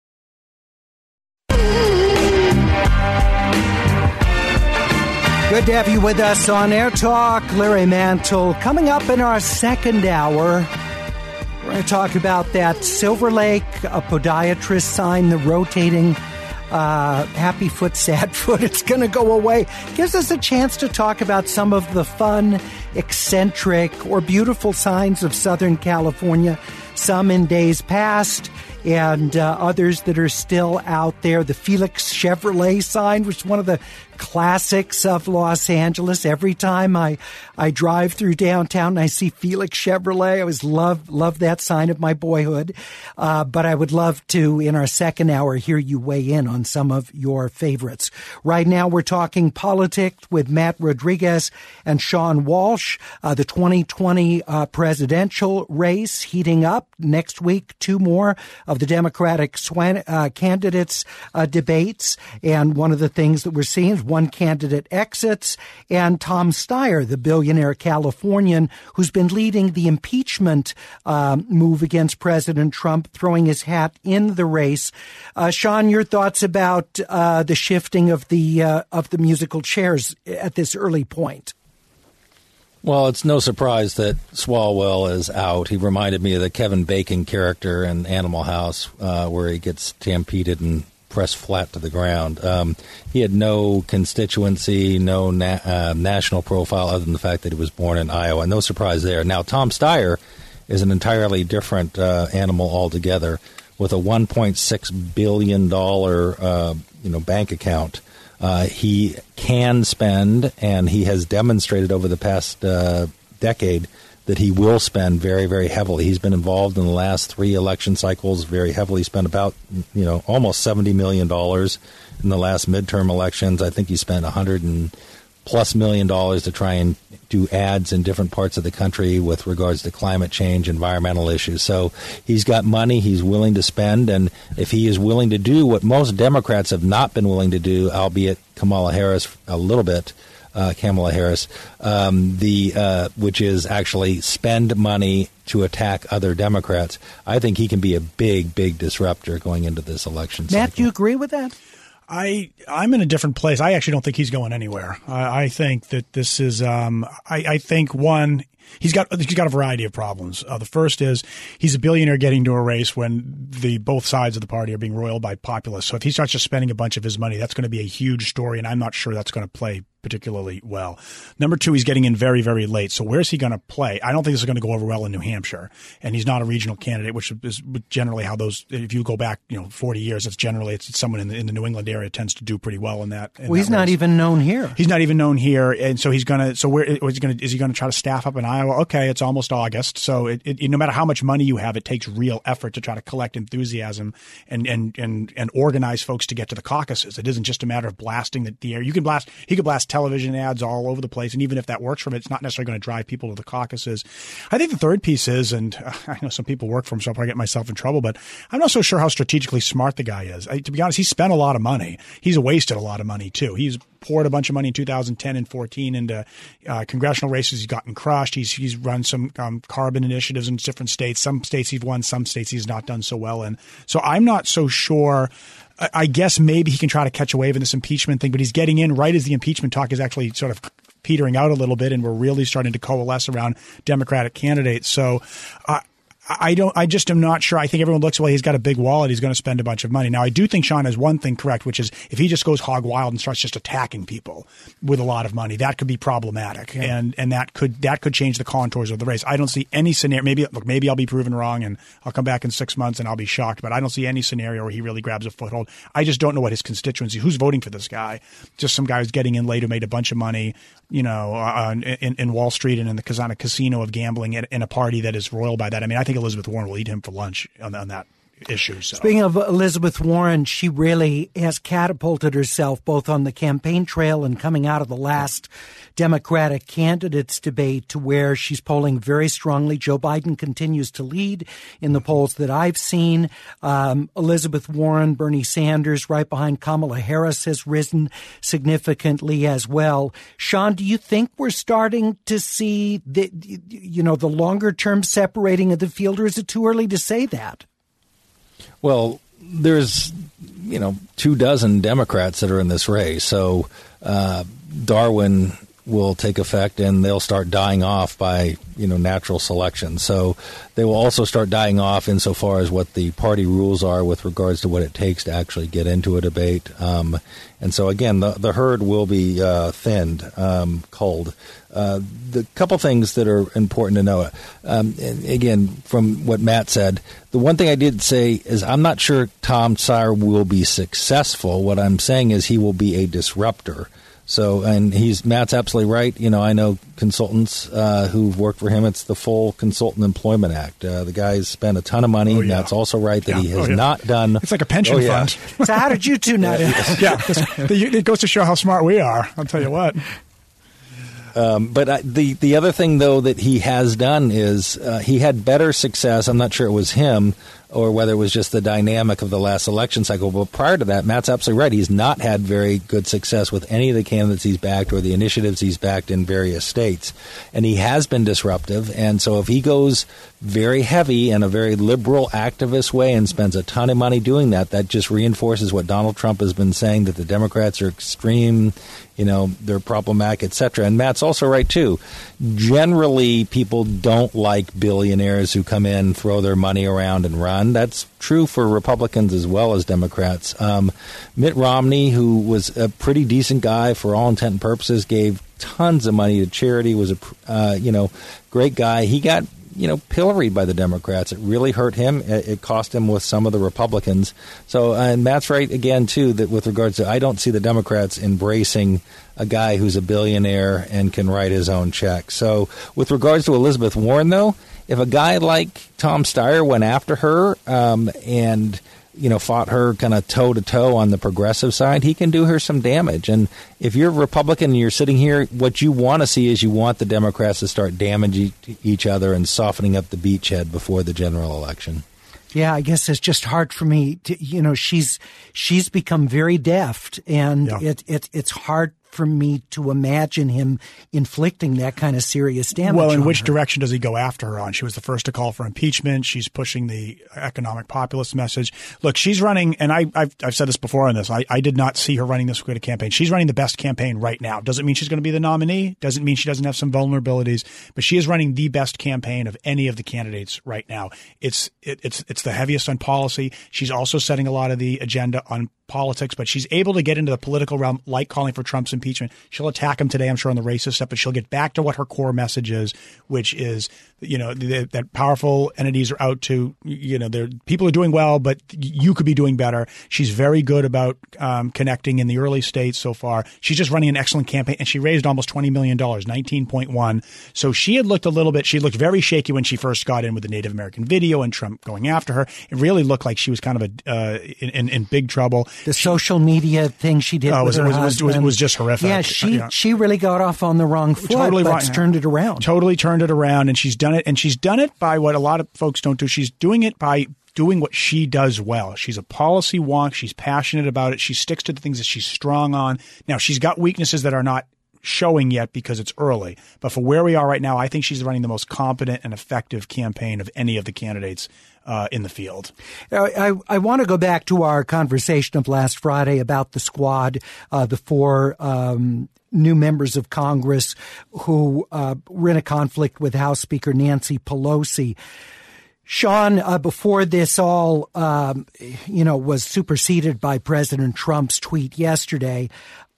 Good to have you with us on Air Talk. Larry Mantle. Coming up in our second hour, we're going to talk about that Silver Lake podiatrist sign, the rotating happy foot, sad foot. It's going to go away. Gives us a chance to talk about some of the fun, eccentric, or beautiful signs of Southern California, some in days past and others that are still out there. The Felix Chevrolet sign, which is one of the classics of Los Angeles. Every time I drive through downtown and I see Felix Chevrolet, I always love that sign of my boyhood. But I would love to, in our second hour, hear you weigh in on some of your favorites. Right now, we're talking politics with Matt Rodriguez and Sean Walsh. The 2020 presidential race heating up. Next week, 2 more of the Democratic candidates debates. And one of the things that we're seeing is one candidate exits, and Tom Steyer, the billionaire Californian who's been leading the impeachment move against President Trump, throwing his hat in the race. Sean, your thoughts about the shifting of the musical chairs at this early point? Well, it's no surprise that Swalwell is out. He reminded me of the Kevin Bacon character in Animal House, where he gets stampeded and pressed flat to the ground. He had no constituency, no national profile other than the fact that he was born in Iowa. No surprise there. Now, Tom Steyer is an entirely different animal altogether, with a $1.6 billion bank account. He can spend, and he has demonstrated over the past decade that he will spend very, very heavily. He's been involved in the last 3 election cycles very heavily. He spent about, almost $70 million in the last midterm elections. I think he spent $100+ million to try and do ads in different parts of the country with regards to climate change, environmental issues. So he's got money he's willing to spend, and if he is willing to do what most Democrats have not been willing to do, albeit Kamala Harris a little bit, which is actually spend money to attack other Democrats, I think he can be a big, big disruptor going into this election cycle. Matt, do you agree with that? I'm in a different place. I actually don't think he's going anywhere. I think that this is I think one, he's got a variety of problems. The first is he's a billionaire getting to a race when both sides of the party are being roiled by populists. So if he starts just spending a bunch of his money, that's going to be a huge story, and I'm not sure that's going to play particularly well. Number 2, he's getting in very, very late. So where's he going to play? I don't think this is going to go over well in New Hampshire. And he's not a regional candidate, which is generally how those, if you go back, 40 years, it's someone in the New England area tends to do pretty well in that. Well, he's not even known here. He's not even known here. And so is he going to try to staff up in Iowa? Okay, it's almost August. So no matter how much money you have, it takes real effort to try to collect enthusiasm and organize folks to get to the caucuses. It isn't just a matter of blasting the air. He could blast television ads all over the place, and even if that works for him, it's not necessarily going to drive people to the caucuses. I think the third piece is, and I know some people work for him, so I'll probably get myself in trouble, but I'm not so sure how strategically smart the guy is. To be honest, he spent a lot of money. He's wasted a lot of money, too. He's poured a bunch of money in 2010 and 14 into congressional races. He's gotten crushed. He's run some carbon initiatives in different states. Some states he's won, some states he's not done so well in. So I'm not so sure. I guess maybe he can try to catch a wave in this impeachment thing, but he's getting in right as the impeachment talk is actually sort of petering out a little bit, and we're really starting to coalesce around Democratic candidates. So I just am not sure. I think everyone looks, well, he's got a big wallet. He's going to spend a bunch of money. Now, I do think Sean has one thing correct, which is if he just goes hog wild and starts just attacking people with a lot of money, that could be problematic. Yeah. And that could change the contours of the race. I don't see any scenario. Maybe I'll be proven wrong and I'll come back in 6 months and I'll be shocked, but I don't see any scenario where he really grabs a foothold. I just don't know what his constituency, who's voting for this guy. Just some guy who's getting in late who made a bunch of money, in Wall Street and in the Kazana casino of gambling in a party that is roiled by that. I mean, I think Elizabeth Warren will eat him for lunch on that issue. So. Speaking of Elizabeth Warren, she really has catapulted herself both on the campaign trail and coming out of the last Democratic candidates debate to where she's polling very strongly. Joe Biden continues to lead in the polls that I've seen. Elizabeth Warren, Bernie Sanders, right behind Kamala Harris, has risen significantly as well. Sean, do you think we're starting to see the longer term separating of the field, or is it too early to say that? Well, there's, 24 Democrats that are in this race. So Darwin will take effect and they'll start dying off by, natural selection. So they will also start dying off insofar as what the party rules are with regards to what it takes to actually get into a debate. And so, again, the herd will be thinned, culled. The couple things that are important to know, and again, from what Matt said, the one thing I did say is I'm not sure Tom Steyer will be successful. What I'm saying is he will be a disruptor. So, and Matt's absolutely right. I know consultants who've worked for him. It's the full Consultant Employment Act. The guy's spent a ton of money. Oh, yeah. Matt's also right that he has not done. It's like a pension fund. So how did you two not? It goes to show how smart we are. I'll tell you what. But the other thing, though, that he has done is he had better success. I'm not sure it was him or whether it was just the dynamic of the last election cycle. But prior to that, Matt's absolutely right. He's not had very good success with any of the candidates he's backed or the initiatives he's backed in various states. And he has been disruptive. And so if he goes very heavy in a very liberal activist way and spends a ton of money doing that, that just reinforces what Donald Trump has been saying, that the Democrats are extreme, they're problematic, et cetera. And Matt's also right, too. Generally, people don't like billionaires who come in, throw their money around and run. That's true for Republicans as well as Democrats. Mitt Romney, who was a pretty decent guy for all intent and purposes, gave tons of money to charity, was a great guy. He got pilloried by the Democrats. It really hurt him. It cost him with some of the Republicans. So, and Matt's right again, too, that with regards to, I don't see the Democrats embracing a guy who's a billionaire and can write his own check. So with regards to Elizabeth Warren, though, if a guy like Tom Steyer went after her and fought her kind of toe-to-toe on the progressive side, he can do her some damage. And if you're a Republican and you're sitting here, what you want to see is you want the Democrats to start damaging each other and softening up the beachhead before the general election. Yeah, I guess it's just hard for me to, she's become very deft, and it's hard for me to imagine him inflicting that kind of serious damage. Well, in on which her. direction does he go after her on? She was the first to call for impeachment. She's pushing the economic populist message. Look, she's running, and I've said this before on this. I did not see her running this great a campaign. She's running the best campaign right now. Doesn't mean she's going to be the nominee. Doesn't mean she doesn't have some vulnerabilities. But she is running the best campaign of any of the candidates right now. It's the heaviest on policy. She's also setting a lot of the agenda on politics, but she's able to get into the political realm, like calling for Trump's impeachment. She'll attack him today, I'm sure, on the racist stuff, but she'll get back to what her core message is, which is, that powerful entities are out to, people are doing well, but you could be doing better. She's very good about connecting in the early states so far. She's just running an excellent campaign, and she raised almost $20 million, 19.1. So she looked very shaky when she first got in with the Native American video and Trump going after her. It really looked like she was kind of in big trouble. The social media thing she did with her husband was just horrific. Yeah, she really got off on the wrong foot. Totally turned it around. Totally turned it around, and she's done it. And she's done it by what a lot of folks don't do. She's doing it by doing what she does well. She's a policy wonk. She's passionate about it. She sticks to the things that she's strong on. Now, she's got weaknesses that are not showing yet because it's early. But for where we are right now, I think she's running the most competent and effective campaign of any of the candidates in the field. I want to go back to our conversation of last Friday about the squad, the four new members of Congress who were in a conflict with House Speaker Nancy Pelosi. Sean, before this all, was superseded by President Trump's tweet yesterday,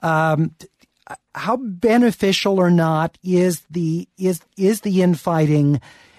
how beneficial or not is the infighting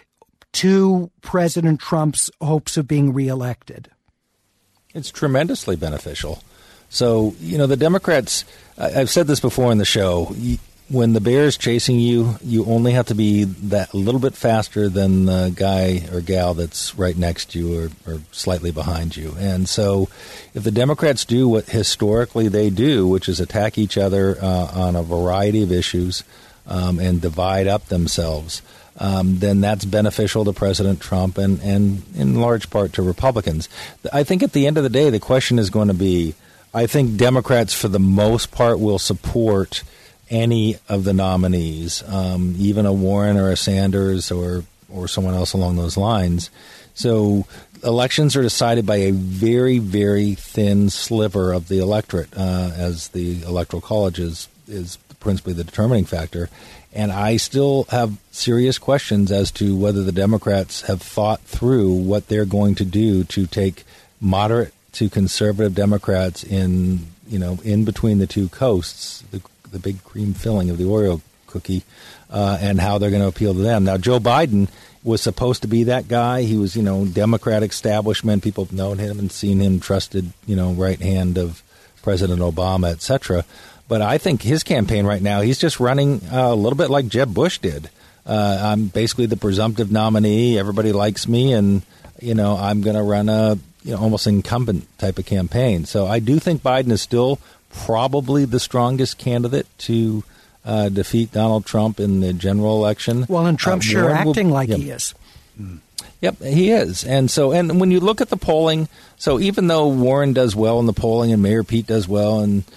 to President Trump's hopes of being reelected? It's tremendously beneficial. So, the Democrats, I've said this before in the show, when the bear is chasing you, you only have to be that little bit faster than the guy or gal that's right next to you or slightly behind you. And so if the Democrats do what historically they do, which is attack each other on a variety of issues and divide up themselves, then that's beneficial to President Trump and in large part to Republicans. I think at the end of the day, the question is going to be, I think Democrats for the most part will support any of the nominees, even a Warren or a Sanders or someone else along those lines. So elections are decided by a very, very thin sliver of the electorate, as the Electoral College is principally the determining factor. And I still have serious questions as to whether the Democrats have thought through what they're going to do to take moderate to conservative Democrats in between the two coasts, the big cream filling of the Oreo cookie, and how they're going to appeal to them. Now, Joe Biden was supposed to be that guy. He was, Democratic establishment. People have known him and seen him, trusted, right hand of President Obama, et cetera. But I think his campaign right now, he's just running a little bit like Jeb Bush did. I'm basically the presumptive nominee. Everybody likes me, and, I'm going to run a almost incumbent type of campaign. So I do think Biden is still probably the strongest candidate to defeat Donald Trump in the general election. Well, and Trump's sure acting like he is. Yep, he is. And when you look at the polling, so even though Warren does well in the polling and Mayor Pete does well,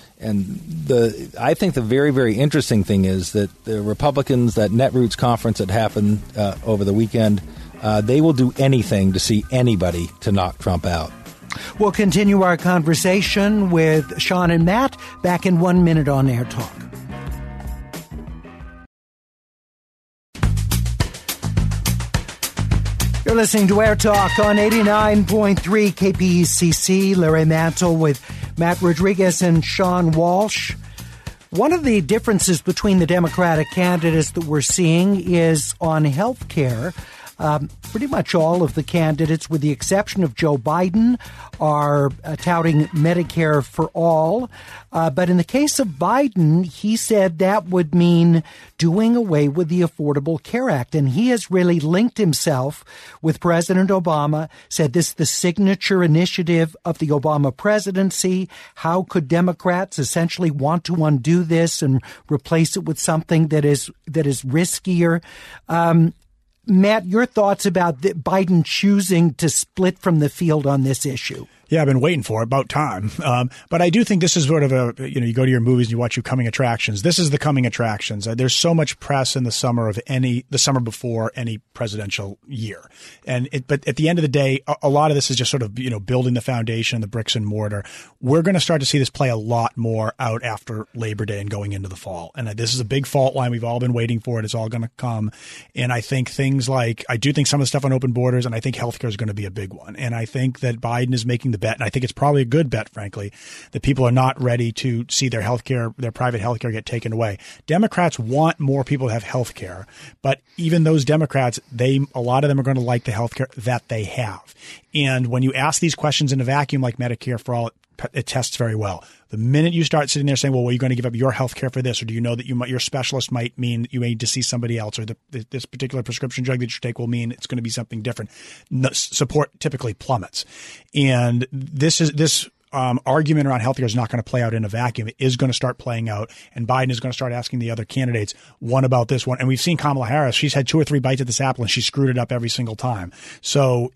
I think the very, very interesting thing is that the Republicans, that Netroots conference that happened over the weekend, they will do anything to see anybody to knock Trump out. We'll continue our conversation with Sean and Matt back in 1 minute on Air Talk. You're listening to Air Talk on 89.3 KPECC. Larry Mantle with Matt Rodriguez and Sean Walsh. One of the differences between the Democratic candidates that we're seeing is on health care. Pretty much all of the candidates, with the exception of Joe Biden, are touting Medicare for all. But in the case of Biden, he said that would mean doing away with the Affordable Care Act. And he has really linked himself with President Obama, said this is the signature initiative of the Obama presidency. How could Democrats essentially want to undo this and replace it with something that is riskier? Matt, your thoughts about Biden choosing to split from the field on this issue? Yeah, I've been waiting for it, about time. But I do think this is sort of you go to your movies and you watch your coming attractions. This is the coming attractions. There's so much press in the summer before any presidential year. But at the end of the day, a lot of this is just sort of, building the foundation, the bricks and mortar. We're going to start to see this play a lot more out after Labor Day and going into the fall. And this is a big fault line. We've all been waiting for it. It's all going to come. And I think things like, I do think some of the stuff on open borders, and I think healthcare is going to be a big one. And I think that Biden is making the bet, and I think it's probably a good bet, frankly, that people are not ready to see their private healthcare get taken away. Democrats want more people to have healthcare, but even those Democrats, a lot of them are going to like the healthcare that they have. And when you ask these questions in a vacuum like Medicare for all, it tests very well. The minute you start sitting there saying, well, are you going to give up your health care for this? Or do you know that your specialist might mean that you may need to see somebody else, or this particular prescription drug that you take will mean it's going to be something different? Support typically plummets. And this argument around healthcare is not going to play out in a vacuum. It is going to start playing out, and Biden is going to start asking the other candidates one about this one. And we've seen Kamala Harris. She's had 2 or 3 bites at this apple, and she screwed it up every single time. So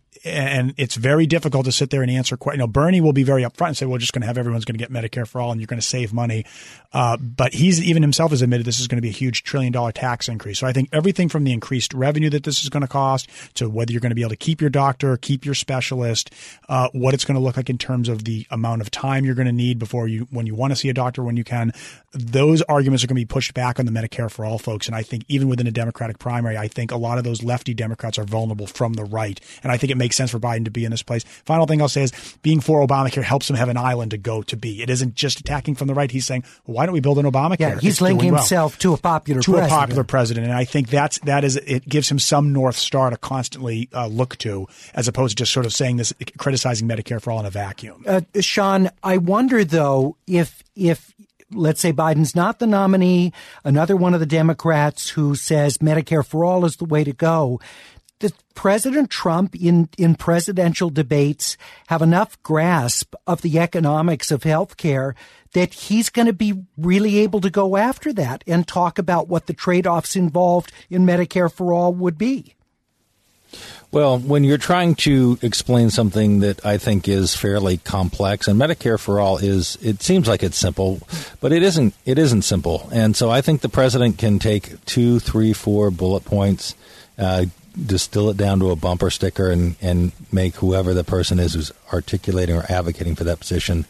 And it's very difficult to sit there and answer. Bernie will be very upfront and say, "We're just going to have everyone's going to get Medicare for all, and you're going to save money." But he's even himself has admitted this is going to be a huge $1 trillion tax increase. So I think everything from the increased revenue that this is going to cost to whether you're going to be able to keep your doctor, keep your specialist, what it's going to look like in terms of the amount of time you're going to need when you want to see a doctor when you can. Those arguments are going to be pushed back on the Medicare for all folks. And I think even within a Democratic primary, I think a lot of those lefty Democrats are vulnerable from the right. And I think it makes sense for Biden to be in this place. Final thing I'll say is being for Obamacare helps him have an island to go to be. It isn't just attacking from the right. He's saying, well, why don't we build an Obamacare? Yeah, he's linking himself to a popular president. And I think it gives him some North Star to constantly look to, as opposed to just sort of saying this, criticizing Medicare for all in a vacuum. Sean, I wonder, though, if let's say Biden's not the nominee, another one of the Democrats who says Medicare for all is the way to go, does President Trump in presidential debates have enough grasp of the economics of health care that he's going to be really able to go after that and talk about what the trade-offs involved in Medicare for all would be? Well, when you're trying to explain something that I think is fairly complex, and Medicare for all it seems like it's simple, but it isn't. It isn't simple. And so I think the president can take 2, 3, 4 bullet points, distill it down to a bumper sticker and make whoever the person is who's articulating or advocating for that position,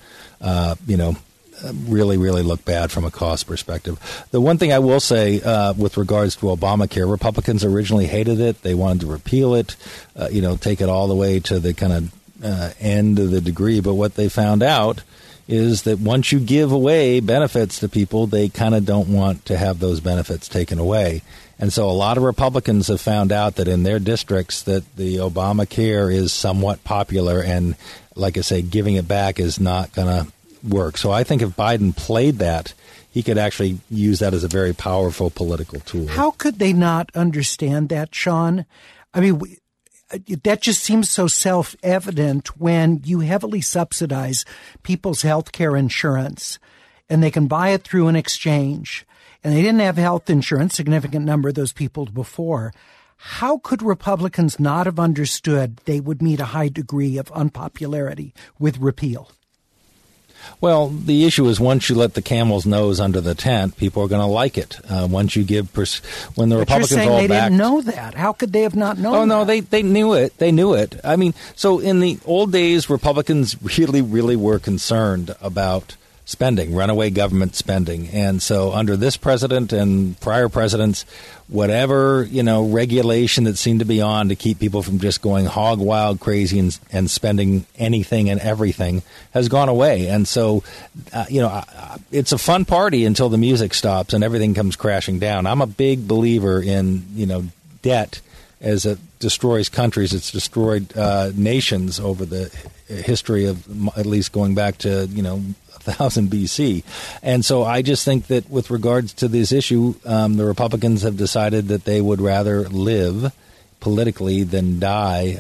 really, really look bad from a cost perspective. The one thing I will say with regards to Obamacare, Republicans originally hated it. They wanted to repeal it, take it all the way to the kind of end of the degree. But what they found out is that once you give away benefits to people, they kind of don't want to have those benefits taken away. And so a lot of Republicans have found out that in their districts that the Obamacare is somewhat popular. And like I say, giving it back is not going to work. So I think if Biden played that, he could actually use that as a very powerful political tool. How could they not understand that, Sean? I mean, that just seems so self-evident when you heavily subsidize people's health care insurance and they can buy it through an exchange. And they didn't have health insurance, significant number of those people before. How could Republicans not have understood they would meet a high degree of unpopularity with repeal? Well, the issue is once you let the camel's nose under the tent, people are going to like it. Once you give, when the Republicans you're saying all they backed, didn't know that. How could they have not known? Oh no, they knew it. They knew it. I mean, so in the old days, Republicans really, really were concerned about spending, runaway government spending. And so under this president and prior presidents, whatever, regulation that seemed to be on to keep people from just going hog wild crazy and spending anything and everything has gone away. And so, it's a fun party until the music stops and everything comes crashing down. I'm a big believer in, debt as it destroys countries. It's destroyed nations over the history of at least going back to, 1000 BC. And so I just think that with regards to this issue, the Republicans have decided that they would rather live politically than die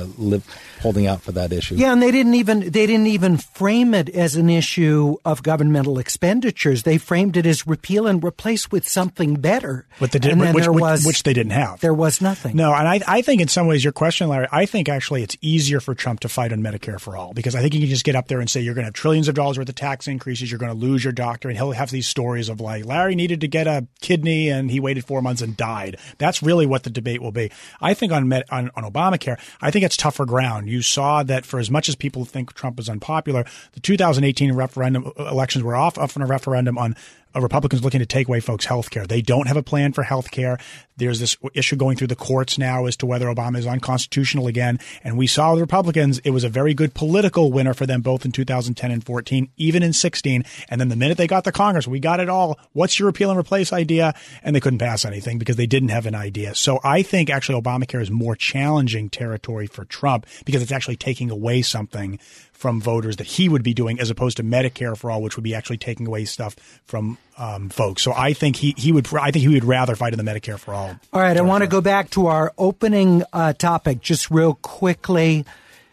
holding out for that issue. Yeah, and they didn't even frame it as an issue of governmental expenditures. They framed it as repeal and replace with something better. Which they didn't have. There was nothing. No, and I think in some ways your question, Larry, I think actually it's easier for Trump to fight on Medicare for all because I think you can just get up there and say you're going to have trillions of dollars worth of tax increases, you're going to lose your doctor, and he'll have these stories of like Larry needed to get a kidney and he waited 4 months and died. That's really what the debate will be. I think on Obamacare, I think it's tougher ground. You saw that for as much as people think Trump is unpopular, the 2018 elections were off on a referendum on Republicans looking to take away folks' health care. They don't have a plan for health care. There's this issue going through the courts now as to whether Obama is unconstitutional again. And we saw the Republicans, it was a very good political winner for them both in 2010 and 14, even in 16. And then the minute they got to Congress, we got it all. What's your repeal and replace idea? And they couldn't pass anything because they didn't have an idea. So I think actually Obamacare is more challenging territory for Trump because it's actually taking away something from voters that he would be doing as opposed to Medicare for all, which would be actually taking away stuff from folks. So I think he would rather fight in the Medicare for all. All right. I want to go back to our opening topic just real quickly.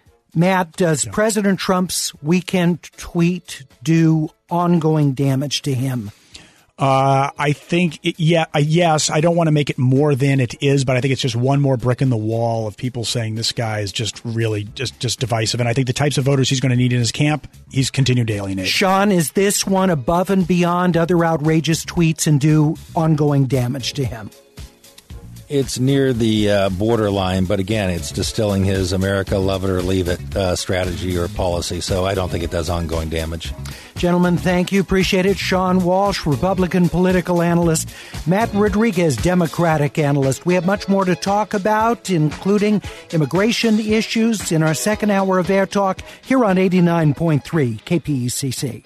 Matt, does President Trump's weekend tweet do ongoing damage to him? I think, yes, I don't want to make it more than it is, but I think it's just one more brick in the wall of people saying this guy is just really just divisive. And I think the types of voters he's going to need in his camp, he's continued to alienate. Sean, is this one above and beyond other outrageous tweets and do ongoing damage to him? It's near the borderline, but again, it's distilling his America, love it or leave it strategy or policy, so I don't think it does ongoing damage. Gentlemen, thank you. Appreciate it. Sean Walsh, Republican political analyst. Matt Rodriguez, Democratic analyst. We have much more to talk about, including immigration issues in our second hour of Air Talk here on 89.3 KPECC.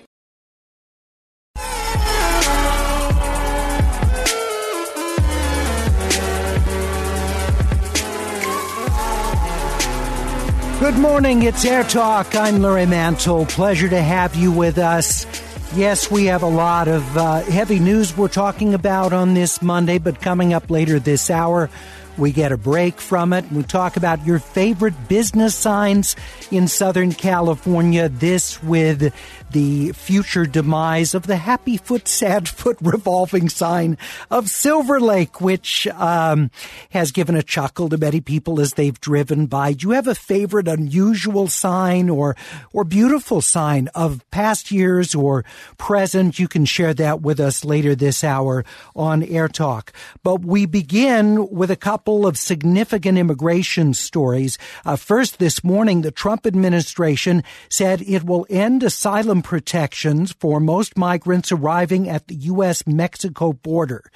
Good morning, it's Air Talk. I'm Larry Mantle. Pleasure to have you with us. Yes, we have a lot of heavy news we're talking about on this Monday, but coming up later this hour, we get a break from it. We talk about your favorite business signs in Southern California. This with the future demise of the Happy Foot, Sad Foot revolving sign of Silver Lake, which has given a chuckle to many people as they've driven by. Do you have a favorite unusual sign or beautiful sign of past years or present? You can share that with us later this hour on Air Talk. But we begin with a couple of significant immigration stories. First, this morning, the Trump administration said it will end asylum protections for most migrants arriving at the U.S.-Mexico border.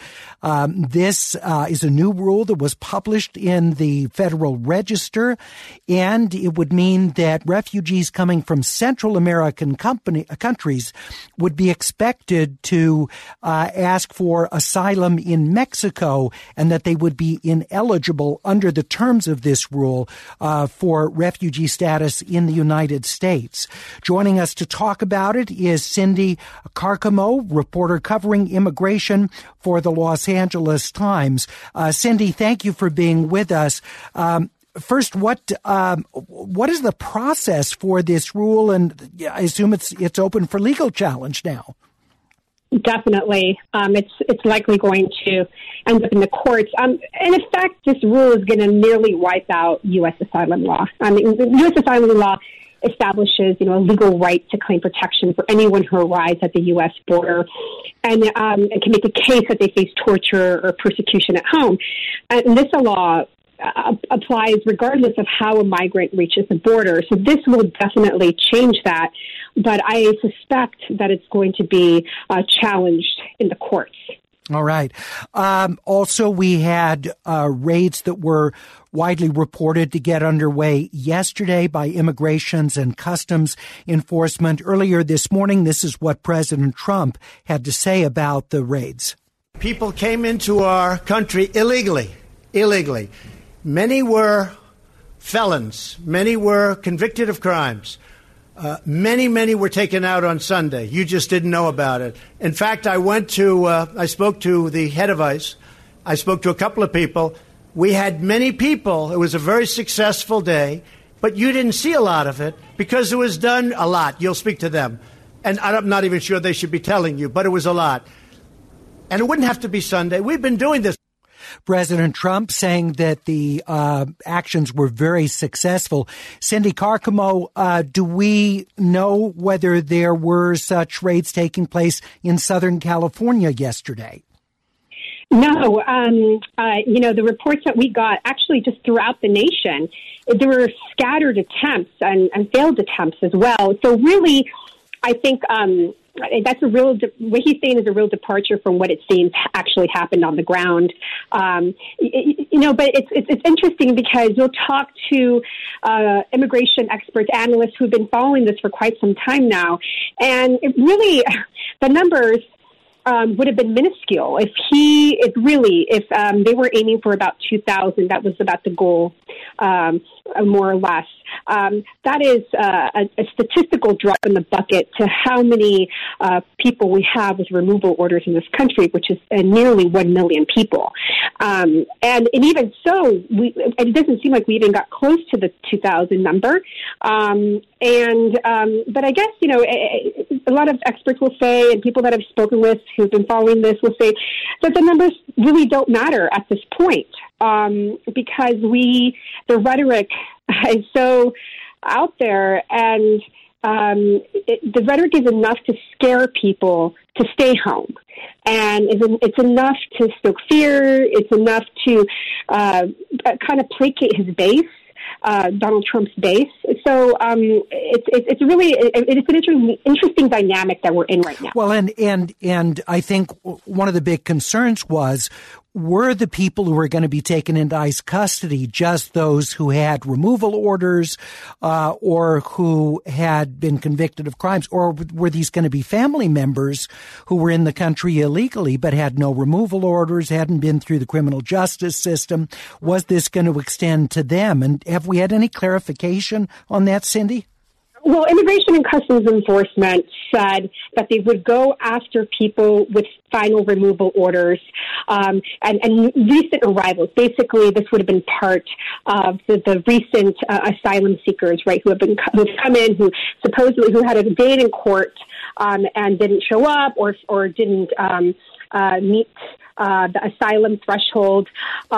This is a new rule that was published in the Federal Register, and it would mean that refugees coming from Central American countries would be expected to ask for asylum in Mexico, and that they would be ineligible under the terms of this rule for refugee status in the United States. Joining us to talk about it is Cindy Carcamo, reporter covering immigration for the Los Angeles Times. Cindy, thank you for being with us. First, what is the process for this rule? And I assume it's open for legal challenge now. Definitely. It's likely going to end up in the courts. In effect, this rule is going to nearly wipe out U.S. asylum law. U.S. asylum law establishes, a legal right to claim protection for anyone who arrives at the U.S. border and can make a case that they face torture or persecution at home. And this law applies regardless of how a migrant reaches the border. So this will definitely change that. But I suspect that it's going to be challenged in the courts. All right. Also, we had raids that were widely reported to get underway yesterday by Immigrations and Customs Enforcement. Earlier this morning, this is what President Trump had to say about the raids. People came into our country illegally. Many were felons. Many were convicted of crimes. Many were taken out on Sunday. You just didn't know about it. In fact, I spoke to the head of ICE. I spoke to a couple of people. We had many people. It was a very successful day, but you didn't see a lot of it because it was done a lot. You'll speak to them. And I'm not even sure they should be telling you, but it was a lot. And it wouldn't have to be Sunday. We've been doing this. President Trump saying that the actions were very successful. Cindy Carcamo, do we know whether there were such raids taking place in Southern California yesterday? No. The reports that we got actually just throughout the nation, there were scattered attempts and failed attempts as well. So really, I think that's what he's saying is a real departure from what it seems actually happened on the ground. But it's interesting because you'll talk to immigration experts, analysts who've been following this for quite some time now, and the numbers would have been minuscule if they were aiming for about 2,000. That was about the goal, more or less. that is a statistical drop in the bucket to how many people we have with removal orders in this country, which is nearly 1 million people. And even so, it doesn't seem like we even got close to the 2,000 number. But I guess, a lot of experts will say, and people that I've spoken with who've been following this will say that the numbers really don't matter at this point, because the rhetoric is so out there, and the rhetoric is enough to scare people to stay home, and it's enough to stoke fear. It's enough to kind of placate his base. Donald Trump's base. So it's really an interesting dynamic that we're in right now. Well, and I think one of the big concerns were the people who were going to be taken into ICE custody just those who had removal orders or who had been convicted of crimes, or were these going to be family members who were in the country illegally but had no removal orders, hadn't been through the criminal justice system? Was this going to extend to them? And have we had any clarification on that, Cindy? Well, Immigration and Customs Enforcement said that they would go after people with final removal orders and recent arrivals. Basically, this would have been part of the recent asylum seekers, right, who've come in, who had a date in court and didn't show up or didn't meet the asylum threshold.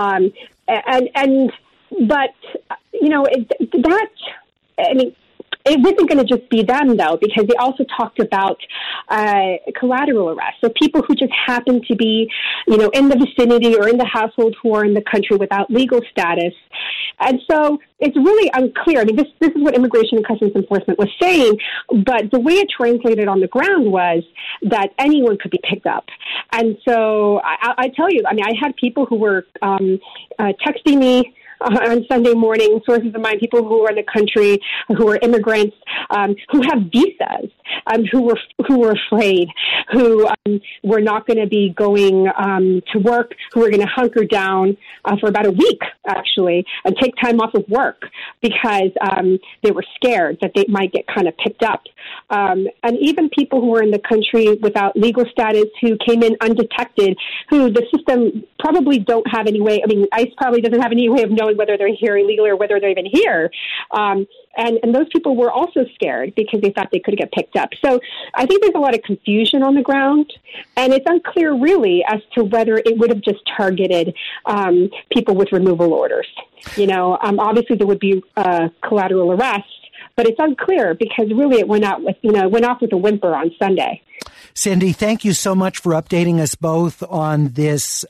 It wasn't going to just be them, though, because they also talked about collateral arrest. So people who just happen to be, in the vicinity or in the household who are in the country without legal status. And so it's really unclear. I mean, this is what Immigration and Customs Enforcement was saying, but the way it translated on the ground was that anyone could be picked up. And so I tell you, I had people who were texting me on Sunday morning, sources of mine, people who are in the country, who are immigrants, who have visas, who were afraid, who were not going to be going to work, who were going to hunker down for about a week, actually, and take time off of work because they were scared that they might get kind of picked up. And even people who were in the country without legal status, who came in undetected, who the system probably don't have any way, ICE probably doesn't have any way of knowing whether they're here illegally or whether they're even here. And those people were also scared because they thought they could get picked up. So I think there's a lot of confusion on the ground, and it's unclear really as to whether it would have just targeted people with removal orders. Obviously there would be collateral arrest, but it's unclear because really it went off with a whimper on Sunday. Cindy, thank you so much for updating us both on this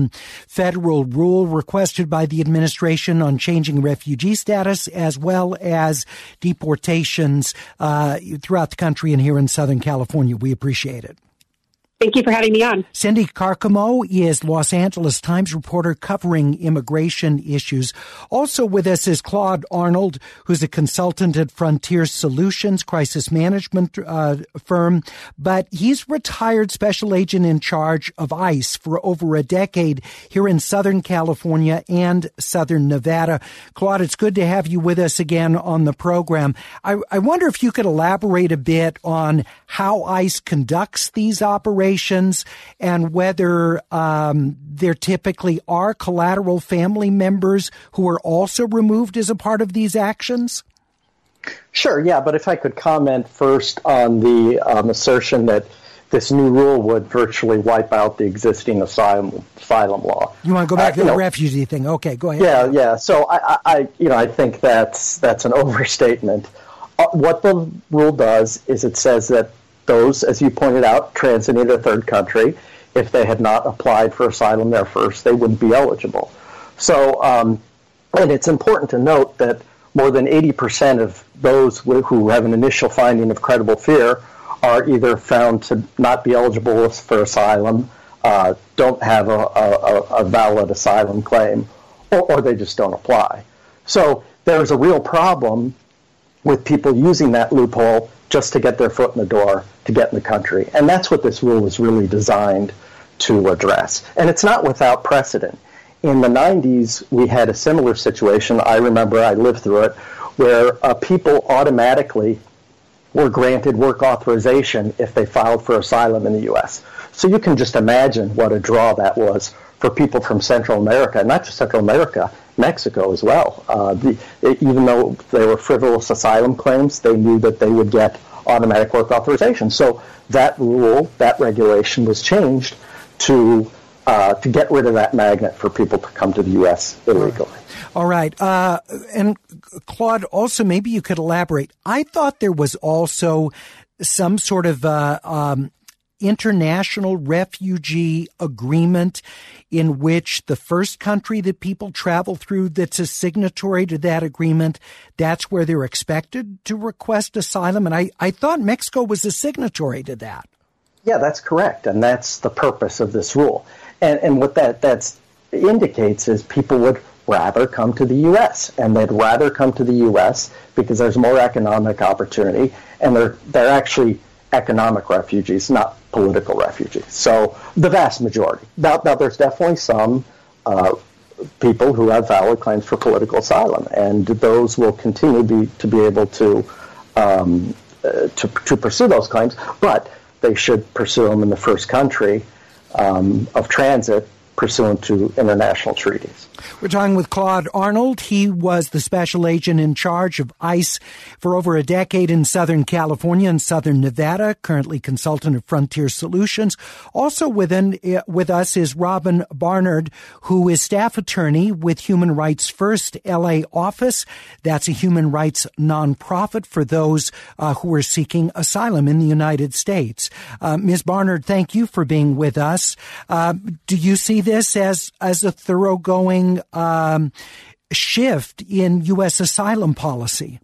federal rule requested by the administration on changing refugee status, as well as deportations throughout the country and here in Southern California. We appreciate it. Thank you for having me on. Cindy Carcamo is Los Angeles Times reporter covering immigration issues. Also with us is Claude Arnold, who's a consultant at Frontier Solutions, crisis management firm, but he's retired special agent in charge of ICE for over a decade here in Southern California and Southern Nevada. Claude, it's good to have you with us again on the program. I wonder if you could elaborate a bit on how ICE conducts these operations and whether there typically are collateral family members who are also removed as a part of these actions? Sure, yeah, but if I could comment first on the assertion that this new rule would virtually wipe out the existing asylum law. You want to go back to the refugee thing? Okay, go ahead. Yeah. So I think that's an overstatement. What the rule does is it says that those, as you pointed out, transiting to a third country, if they had not applied for asylum there first, they wouldn't be eligible. So, and it's important to note that more than 80% of those who have an initial finding of credible fear are either found to not be eligible for asylum, don't have a valid asylum claim, or they just don't apply. So there's a real problem with people using that loophole just to get their foot in the door to get in the country. And that's what this rule is really designed to address. And it's not without precedent. In the 90s, we had a similar situation. I remember I lived through it, where people automatically were granted work authorization if they filed for asylum in the U.S. So you can just imagine what a draw that was for people from Central America, not just Central America, Mexico as well. Even though they were frivolous asylum claims, they knew that they would get automatic work authorization. So that rule, that regulation was changed to get rid of that magnet for people to come to the U.S. illegally. All right. And Claude, also, maybe you could elaborate. I thought there was also some sort of international refugee agreement in which the first country that people travel through that's a signatory to that agreement, that's where they're expected to request asylum. And I thought Mexico was a signatory to that. Yeah, that's correct. And that's the purpose of this rule. And what that indicates is people would rather come to the U.S. and they'd rather come to the U.S. because there's more economic opportunity, and they're actually economic refugees, not political refugees. So the vast majority. Now there's definitely some people who have valid claims for political asylum, and those will continue to be able to pursue those claims, but they should pursue them in the first country of transit pursuant to international treaties. We're talking with Claude Arnold. He was the special agent in charge of ICE for over a decade in Southern California and Southern Nevada, currently consultant of Frontier Solutions. Also with us is Robin Barnard, who is staff attorney with Human Rights First LA office. That's a human rights nonprofit for those who are seeking asylum in the United States. Ms. Barnard, thank you for being with us. Do you see this as a thoroughgoing shift in U.S. asylum policy?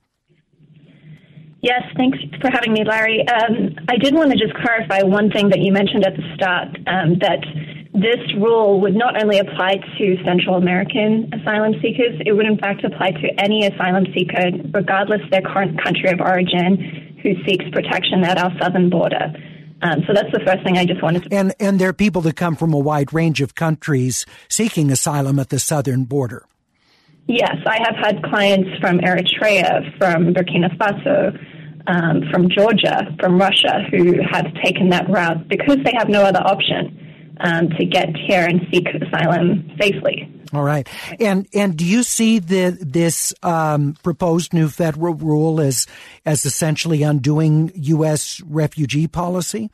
Yes, thanks for having me, Larry. I did want to just clarify one thing that you mentioned at the start, that this rule would not only apply to Central American asylum seekers, it would in fact apply to any asylum seeker, regardless of their current country of origin, who seeks protection at our southern border. So that's the first thing I just wanted to... And there are people that come from a wide range of countries seeking asylum at the southern border. Yes, I have had clients from Eritrea, from Burkina Faso, from Georgia, from Russia, who have taken that route because they have no other option to get here and seek asylum safely. All right. And do you see this proposed new federal rule as essentially undoing U.S. refugee policy?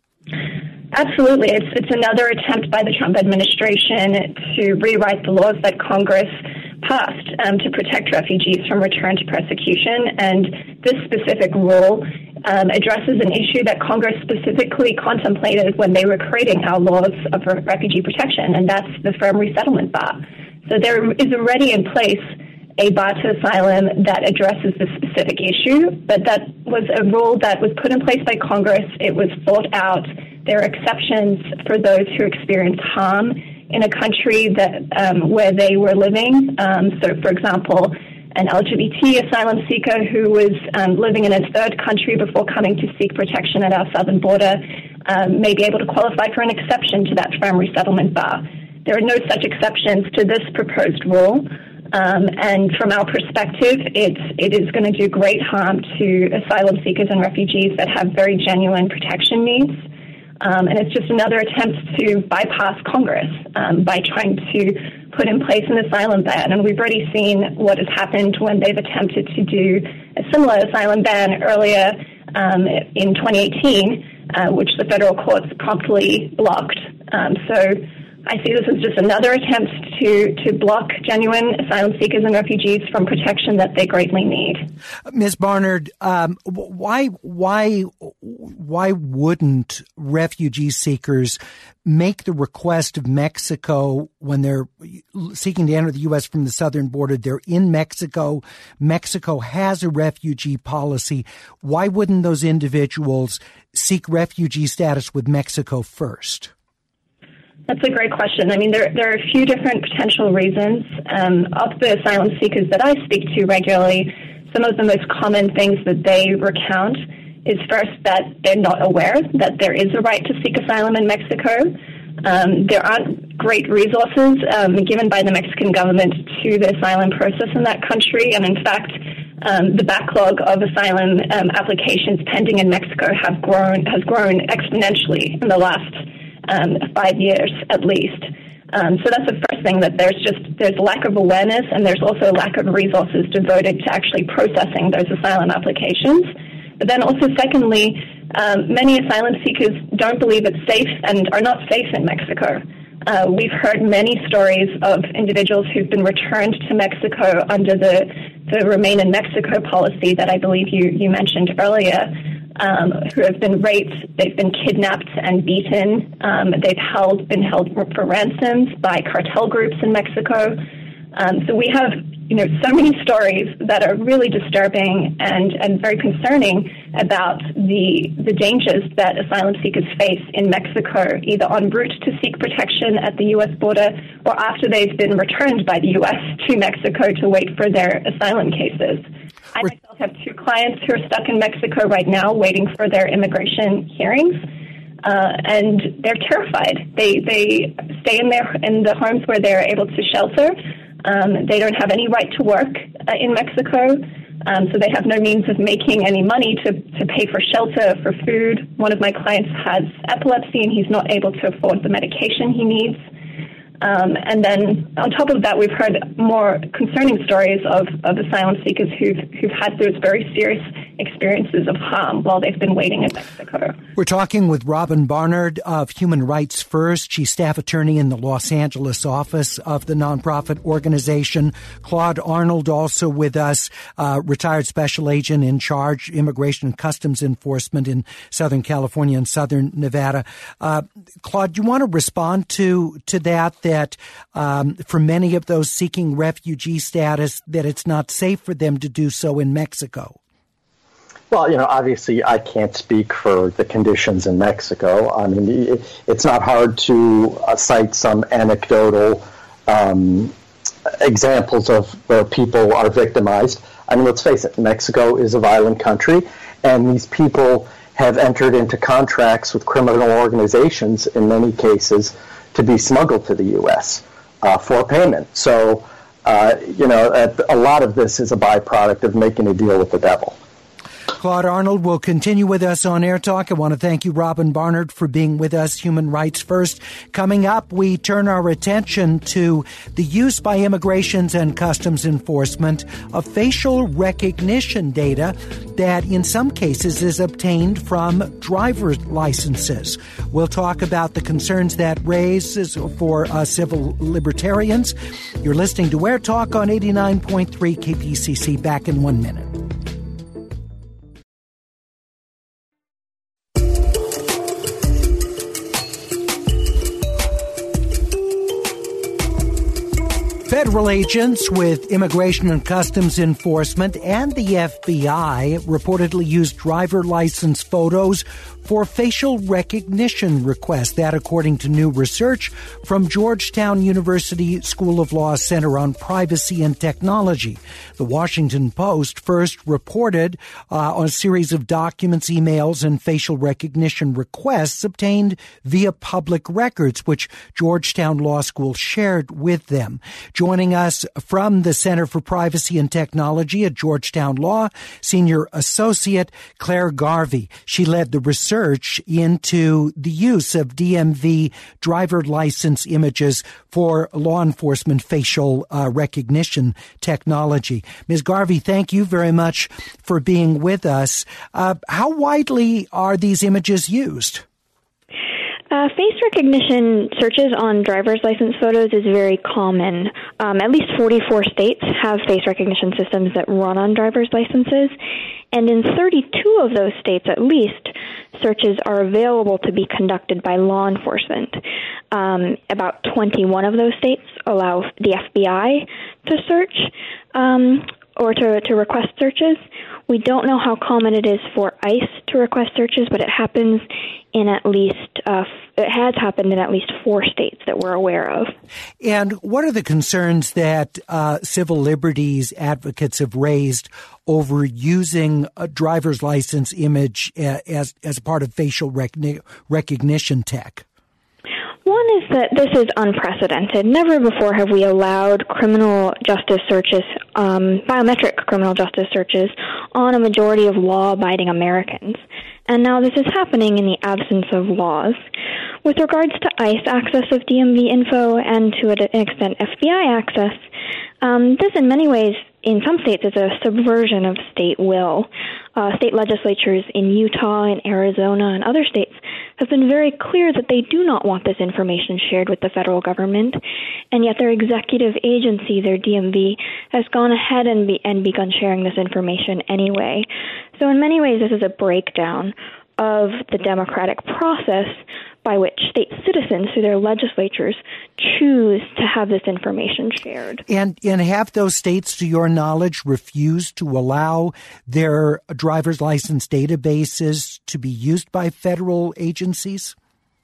Absolutely. It's another attempt by the Trump administration to rewrite the laws that Congress passed to protect refugees from return to persecution. And this specific rule addresses an issue that Congress specifically contemplated when they were creating our laws of refugee protection, and that's the firm resettlement bar. So there is already in place a bar to asylum that addresses this specific issue, but that was a rule that was put in place by Congress. It was thought out. There are exceptions for those who experience harm in a country that where they were living. So, for example, an LGBT asylum seeker who was living in a third country before coming to seek protection at our southern border may be able to qualify for an exception to that firm resettlement bar. There are no such exceptions to this proposed rule. And from our perspective, it is going to do great harm to asylum seekers and refugees that have very genuine protection needs. And it's just another attempt to bypass Congress by trying to put in place an asylum ban. And we've already seen what has happened when they've attempted to do a similar asylum ban earlier in 2018, which the federal courts promptly blocked. So I see this as just another attempt to block genuine asylum seekers and refugees from protection that they greatly need. Ms. Barnard, why wouldn't refugee seekers make the request of Mexico when they're seeking to enter the U.S. from the southern border? They're in Mexico. Mexico has a refugee policy. Why wouldn't those individuals seek refugee status with Mexico first? That's a great question. I mean, there are a few different potential reasons. Of the asylum seekers that I speak to regularly, some of the most common things that they recount is first that they're not aware that there is a right to seek asylum in Mexico. There aren't great resources given by the Mexican government to the asylum process in that country. And in fact, the backlog of asylum applications pending in Mexico has grown exponentially in the last 5 years at least. So that's the first thing, that there's lack of awareness, and there's also lack of resources devoted to actually processing those asylum applications. But then also secondly, many asylum seekers don't believe it's safe and are not safe in Mexico. We've heard many stories of individuals who've been returned to Mexico under the Remain in Mexico policy that I believe you mentioned earlier, who have been raped, they've been kidnapped and beaten, they've been held for ransoms by cartel groups in Mexico. So we have, so many stories that are really disturbing and very concerning about the dangers that asylum seekers face in Mexico, either en route to seek protection at the U.S. border or after they've been returned by the U.S. to Mexico to wait for their asylum cases. I myself have 2 clients who are stuck in Mexico right now waiting for their immigration hearings. And they're terrified. They stay in the homes where they're able to shelter. They don't have any right to work in Mexico, so they have no means of making any money to pay for shelter, for food. One of my clients has epilepsy, and he's not able to afford the medication he needs. And then on top of that, we've heard more concerning stories of asylum seekers who've had those very serious experiences of harm while they've been waiting in Mexico. We're talking with Robin Barnard of Human Rights First. She's staff attorney in the Los Angeles office of the nonprofit organization. Claude Arnold also with us, retired special agent in charge, Immigration and Customs Enforcement in Southern California and Southern Nevada. Claude, do you want to respond to that for many of those seeking refugee status, that it's not safe for them to do so in Mexico? Well, obviously I can't speak for the conditions in Mexico. I mean, it's not hard to cite some anecdotal examples of where people are victimized. I mean, let's face it, Mexico is a violent country, and these people have entered into contracts with criminal organizations in many cases to be smuggled to the U.S. For payment. So, a lot of this is a byproduct of making a deal with the devil. Claude Arnold will continue with us on Air Talk. I want to thank you, Robin Barnard, for being with us. Human Rights First. Coming up, we turn our attention to the use by Immigration and Customs Enforcement of facial recognition data that in some cases is obtained from driver's licenses. We'll talk about the concerns that raises for civil libertarians. You're listening to Air Talk on 89.3 KPCC. Back in 1 minute. Federal agents with Immigration and Customs Enforcement and the FBI reportedly used driver license photos for facial recognition requests. That, according to new research from Georgetown University School of Law Center on Privacy and Technology. The Washington Post first reported on a series of documents, emails, and facial recognition requests obtained via public records, which Georgetown Law School shared with them. Joining us from the Center for Privacy and Technology at Georgetown Law, Senior Associate Claire Garvey. She led the research into the use of DMV driver license images for law enforcement facial recognition technology. Ms. Garvey, thank you very much for being with us. How widely are these images used? Face recognition searches on driver's license photos is very common. At least 44 states have face recognition systems that run on driver's licenses, and in 32 of those states at least, searches are available to be conducted by law enforcement. About 21 of those states allow the FBI to search or to request searches. We don't know how common it is for ICE to request searches, but it happens in at least it has happened in at least 4 states that we're aware of. And what are the concerns that civil liberties advocates have raised over using a driver's license image as part of facial recognition tech? One is that this is unprecedented. Never before have we allowed criminal justice searches, biometric criminal justice searches, on a majority of law-abiding Americans. And now this is happening in the absence of laws. With regards to ICE access of DMV info and to an extent FBI access, this in many ways, in some states, is a subversion of state will. State legislatures in Utah and Arizona and other states have been very clear that they do not want this information shared with the federal government, and yet their executive agency, their DMV, has gone ahead and begun sharing this information anyway. So in many ways, this is a breakdown of the democratic process by which state citizens, through their legislatures, choose to have this information shared. And have those states, to your knowledge, refused to allow their driver's license databases to be used by federal agencies?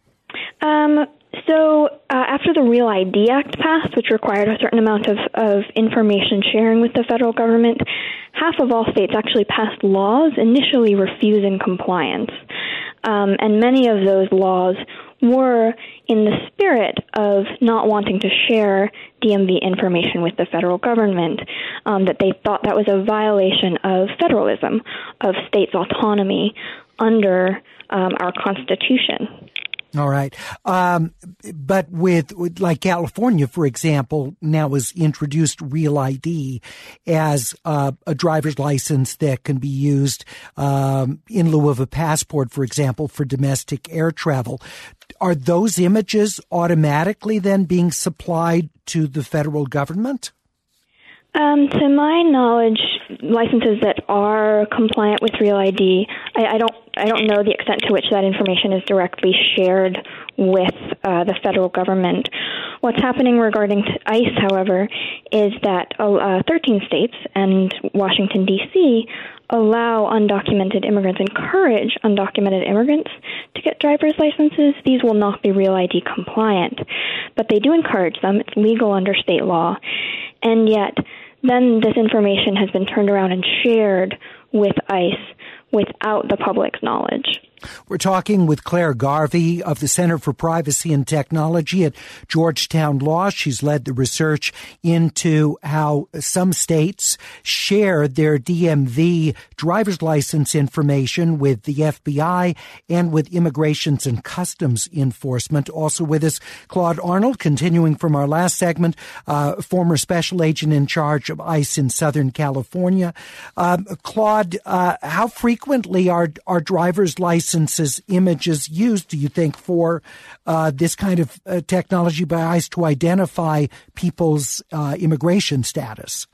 So after the Real ID Act passed, which required a certain amount of information sharing with the federal government, half of all states actually passed laws initially refusing compliance. And many of those laws were in the spirit of not wanting to share DMV information with the federal government, that they thought that was a violation of federalism, of states' autonomy under our Constitution. All right. But with like California, for example, now has introduced Real ID as a driver's license that can be used in lieu of a passport, for example, for domestic air travel. Are those images automatically then being supplied to the federal government? To my knowledge, licenses that are compliant with Real ID, I don't know the extent to which that information is directly shared with the federal government. What's happening regarding to ICE, however, is that 13 states and Washington, D.C. allow undocumented immigrants, encourage undocumented immigrants to get driver's licenses. These will not be Real ID compliant, but they do encourage them. It's legal under state law. And yet, then this information has been turned around and shared with ICE without the public's knowledge. We're talking with Claire Garvey of the Center for Privacy and Technology at Georgetown Law. She's led the research into how some states share their DMV driver's license information with the FBI and with Immigrations and Customs Enforcement. Also with us, Claude Arnold, continuing from our last segment, former special agent in charge of ICE in Southern California. Claude, how frequently are driver's licenses images used, do you think, for this kind of technology by ICE to identify people's immigration status?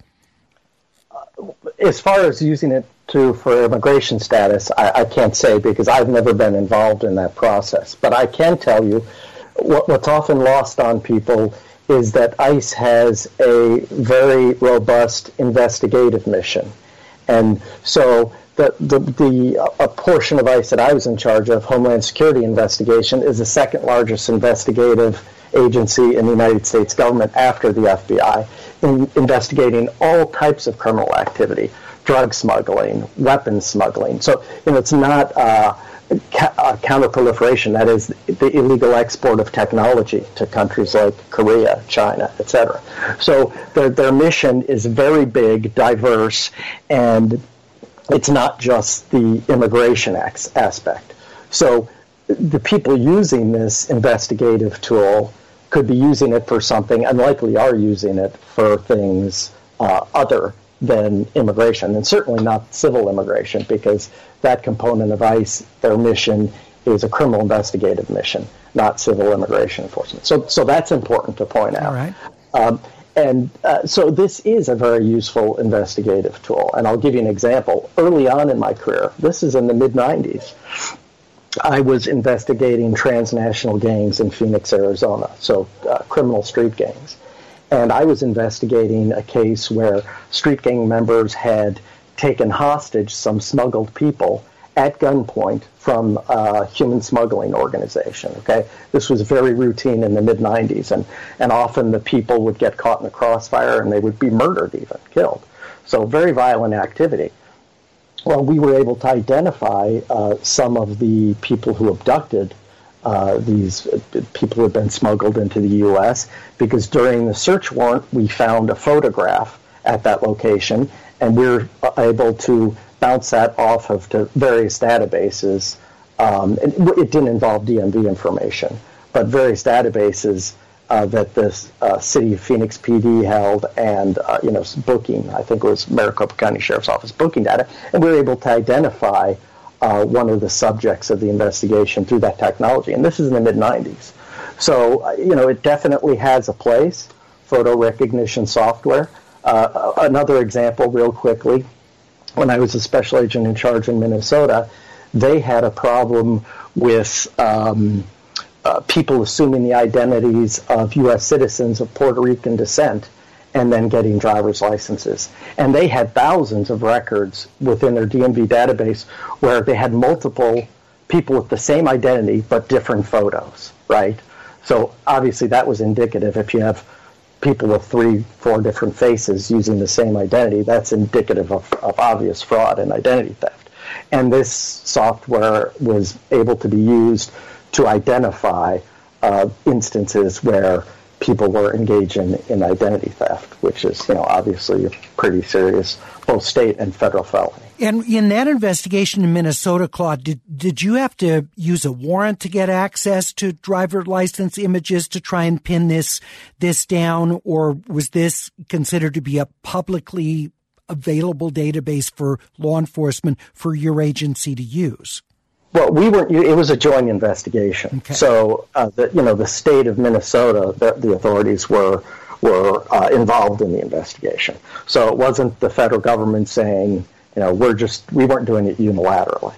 As far as using it for immigration status, I can't say because I've never been involved in that process. But I can tell you what's often lost on people is that ICE has a very robust investigative mission. And so a portion of ICE that I was in charge of, Homeland Security Investigation, is the second largest investigative agency in the United States government after the FBI, in investigating all types of criminal activity, drug smuggling, weapons smuggling. So, it's not counterproliferation, that is the illegal export of technology to countries like Korea, China, etc. So their mission is very big, diverse, and it's not just the immigration aspect. So the people using this investigative tool could be using it for something, and likely are using it for things other than immigration, and certainly not civil immigration, because that component of ICE, their mission is a criminal investigative mission, not civil immigration enforcement. So that's important to point out. All right. So this is a very useful investigative tool. And I'll give you an example. Early on in my career, this is in the mid-'90s, I was investigating transnational gangs in Phoenix, Arizona, so criminal street gangs. And I was investigating a case where street gang members had taken hostage some smuggled people at gunpoint from a human smuggling organization. Okay, this was very routine in the mid-'90s, and often the people would get caught in the crossfire and they would be murdered, even killed. So very violent activity. Well, we were able to identify some of the people who abducted these people who had been smuggled into the U.S. because during the search warrant, we found a photograph at that location, and we were able to bounce that off of to various databases. And it didn't involve DMV information, but various databases that the City of Phoenix PD held, and booking. I think it was Maricopa County Sheriff's Office booking data, and we were able to identify one of the subjects of the investigation through that technology. And this is in the mid-'90s, so it definitely has a place. Photo recognition software. Another example, real quickly, when I was a special agent in charge in Minnesota, they had a problem with people assuming the identities of U.S. citizens of Puerto Rican descent and then getting driver's licenses. And they had thousands of records within their DMV database where they had multiple people with the same identity but different photos, right? So obviously that was indicative. If you have people with 3-4 different faces using the same identity, that's indicative of obvious fraud and identity theft. And this software was able to be used to identify instances where people were engaging in identity theft, which is, obviously a pretty serious both state and federal felony. And in that investigation in Minnesota, Claude, did you have to use a warrant to get access to driver license images to try and pin this down, or was this considered to be a publicly available database for law enforcement for your agency to use? Well, we weren't. It was a joint investigation. Okay. So, the state of Minnesota, the authorities were involved in the investigation. So it wasn't the federal government saying, we weren't doing it unilaterally.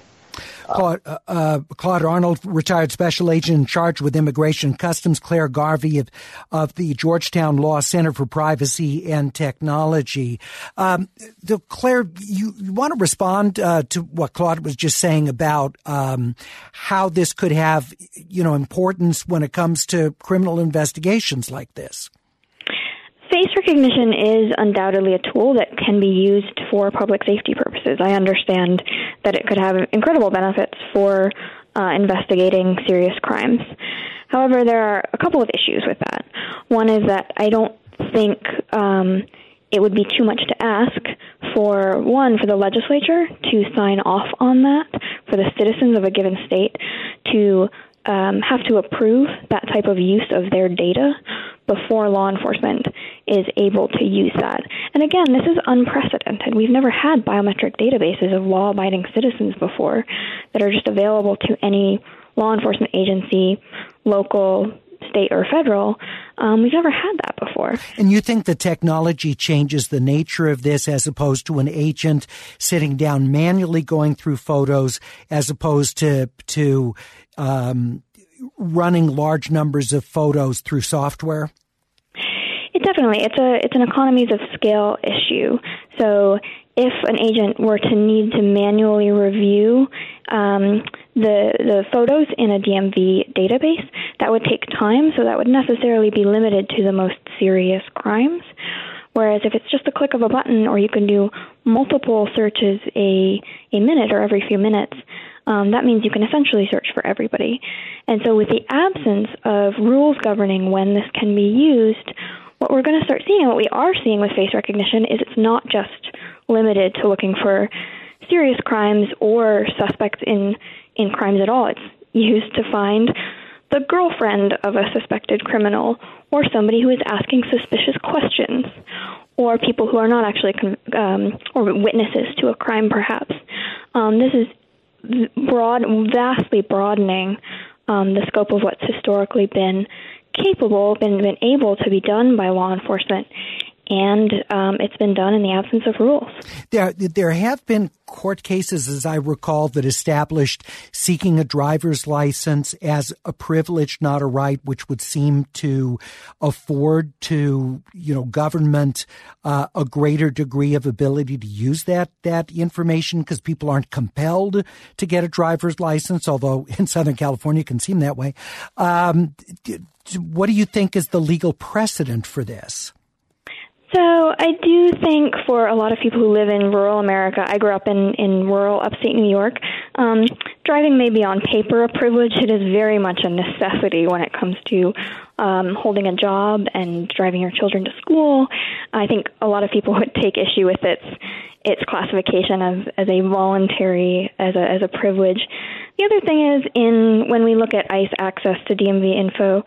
Claude Arnold, retired special agent in charge with Immigration and Customs. Claire Garvey of the Georgetown Law Center for Privacy and Technology. Claire, you want to respond to what Claude was just saying about how this could have, importance when it comes to criminal investigations like this? Face recognition is undoubtedly a tool that can be used for public safety purposes. I understand that it could have incredible benefits for investigating serious crimes. However, there are a couple of issues with that. One is that I don't think it would be too much to ask for the legislature to sign off on that, for the citizens of a given state to have to approve that type of use of their data before law enforcement is able to use that. And again, this is unprecedented. We've never had biometric databases of law-abiding citizens before that are just available to any law enforcement agency, local, state, or federal. We've never had that before. And you think the technology changes the nature of this as opposed to an agent sitting down manually going through photos as opposed to running large numbers of photos through software? Definitely. It's an economies of scale issue. So if an agent were to need to manually review the photos in a DMV database, that would take time, so that would necessarily be limited to the most serious crimes. Whereas if it's just a click of a button, or you can do multiple searches a minute or every few minutes, that means you can essentially search for everybody. And so with the absence of rules governing when this can be used, what we're going to start seeing, and what we are seeing with face recognition, is it's not just limited to looking for serious crimes or suspects in crimes at all. It's used to find the girlfriend of a suspected criminal, or somebody who is asking suspicious questions, or people who are not actually or witnesses to a crime, perhaps. This is vastly broadening the scope of what's historically been able to be done by law enforcement, and it's been done in the absence of rules. There have been court cases, as I recall, that established seeking a driver's license as a privilege, not a right, which would seem to afford to, government a greater degree of ability to use that information, because people aren't compelled to get a driver's license, although in Southern California it can seem that way. What do you think is the legal precedent for this? So I do think for a lot of people who live in rural America, I grew up in rural upstate New York, driving may be on paper a privilege, it is very much a necessity when it comes to holding a job and driving your children to school. I think a lot of people would take issue with its classification as a voluntary, as a privilege. The other thing is, when we look at ICE access to DMV info,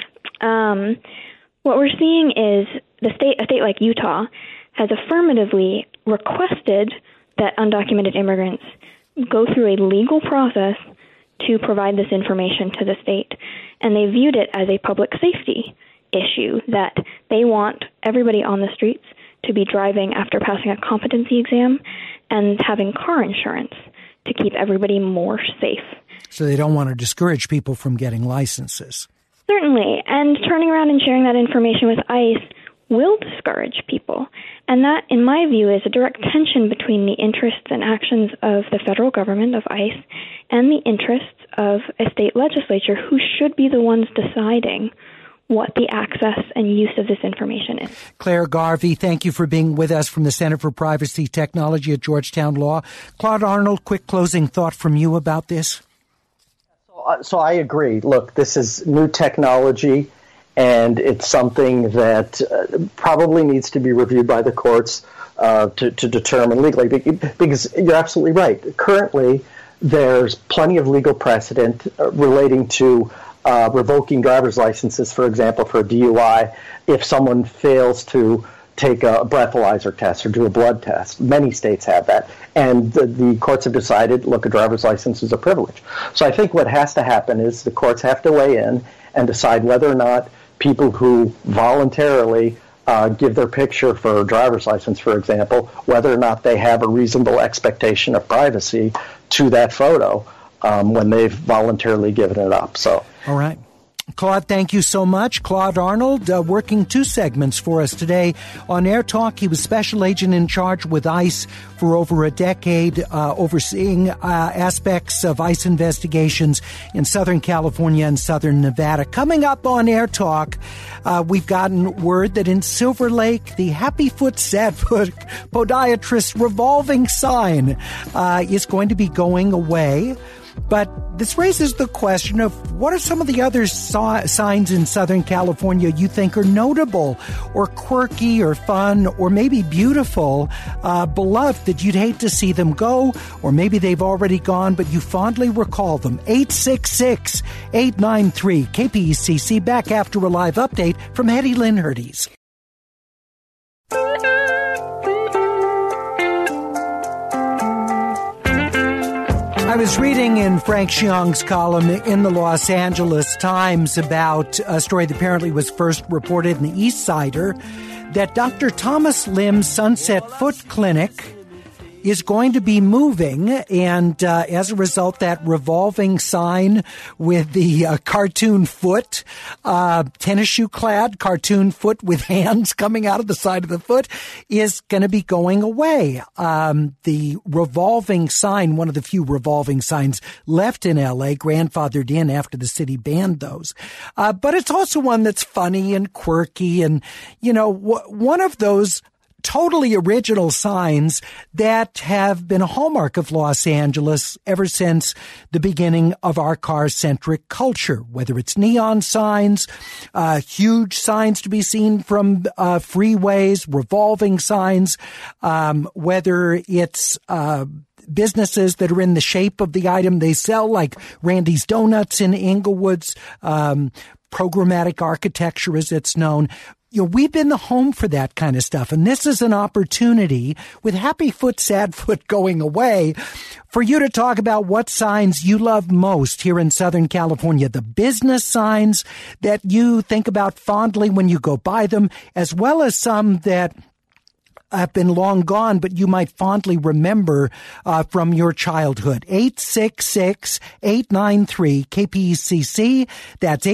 what we're seeing is a state like Utah has affirmatively requested that undocumented immigrants go through a legal process to provide this information to the state. And they viewed it as a public safety issue, that they want everybody on the streets to be driving after passing a competency exam and having car insurance to keep everybody more safe. So they don't want to discourage people from getting licenses. Certainly. And turning around and sharing that information with ICE will discourage people. And that, in my view, is a direct tension between the interests and actions of the federal government, of ICE, and the interests of a state legislature, who should be the ones deciding what the access and use of this information is. Claire Garvey, thank you for being with us from the Center for Privacy Technology at Georgetown Law. Claude Arnold, quick closing thought from you about this. So I agree. Look, this is new technology, and it's something that probably needs to be reviewed by the courts to determine legally, because you're absolutely right. Currently, there's plenty of legal precedent relating to revoking driver's licenses, for example, for a DUI, if someone fails to take a breathalyzer test or do a blood test. Many states have that. And the courts have decided, look, a driver's license is a privilege. So I think what has to happen is the courts have to weigh in and decide whether or not people who voluntarily give their picture for a driver's license, for example, whether or not they have a reasonable expectation of privacy to that photo when they've voluntarily given it up. So, all right. Claude, thank you so much. Claude Arnold, working 2 segments for us today on Air Talk. He was special agent in charge with ICE for over a decade, overseeing aspects of ICE investigations in Southern California and Southern Nevada. Coming up on Air Talk, we've gotten word that in Silver Lake, the Happy Foot, Sad Foot podiatrist revolving sign is going to be going away. But this raises the question of what are some of the other signs in Southern California you think are notable or quirky or fun or maybe beautiful, beloved, that you'd hate to see them go, or maybe they've already gone, but you fondly recall them. 866-893-KPECC. Back after a live update from Hetty Lynn Herdes. I was reading in Frank Xiong's column in the Los Angeles Times about a story that apparently was first reported in the East Sider, that Dr. Thomas Lim's Sunset Foot Clinic is going to be moving, and as a result, that revolving sign with the cartoon foot, tennis shoe clad cartoon foot with hands coming out of the side of the foot, is going to be going away. The revolving sign, one of the few revolving signs left in L.A., grandfathered in after the city banned those. But it's also one that's funny and quirky and, one of those totally original signs that have been a hallmark of Los Angeles ever since the beginning of our car-centric culture, whether it's neon signs, huge signs to be seen from freeways, revolving signs, whether it's businesses that are in the shape of the item they sell, like Randy's Donuts in Inglewood's, programmatic architecture as it's known. We've been the home for that kind of stuff. And this is an opportunity, with Happy Foot, Sad Foot going away, for you to talk about what signs you love most here in Southern California. The business signs that you think about fondly when you go by them, as well as some that have been long gone, but you might fondly remember from your childhood. 866-893-KPECC. That's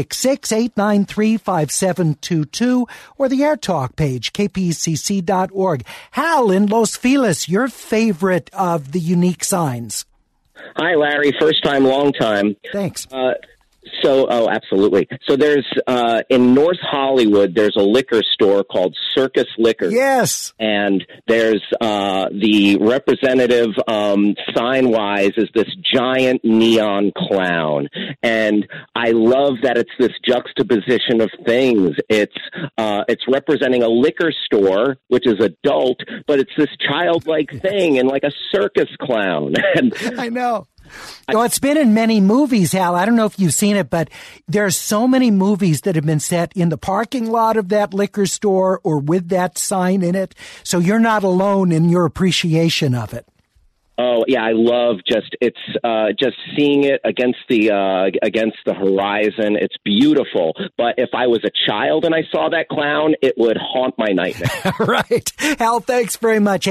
866-893-5722, or the Air Talk page, kpecc.org. Hal in Los Feliz, your favorite of the unique signs. Hi, Larry. First time, long time. Thanks. So, absolutely. So there's, in North Hollywood, there's a liquor store called Circus Liquor. Yes. And there's, the representative, sign-wise is this giant neon clown. And I love that it's this juxtaposition of things. It's representing a liquor store, which is adult, but it's this childlike thing and like a circus clown. And I know. Well, it's been in many movies, Hal. I don't know if you've seen it, but there are so many movies that have been set in the parking lot of that liquor store or with that sign in it. So you're not alone in your appreciation of it. Oh yeah, I love just seeing it against the horizon. It's beautiful. But if I was a child and I saw that clown, it would haunt my nightmare. Right. Hal, thanks very much.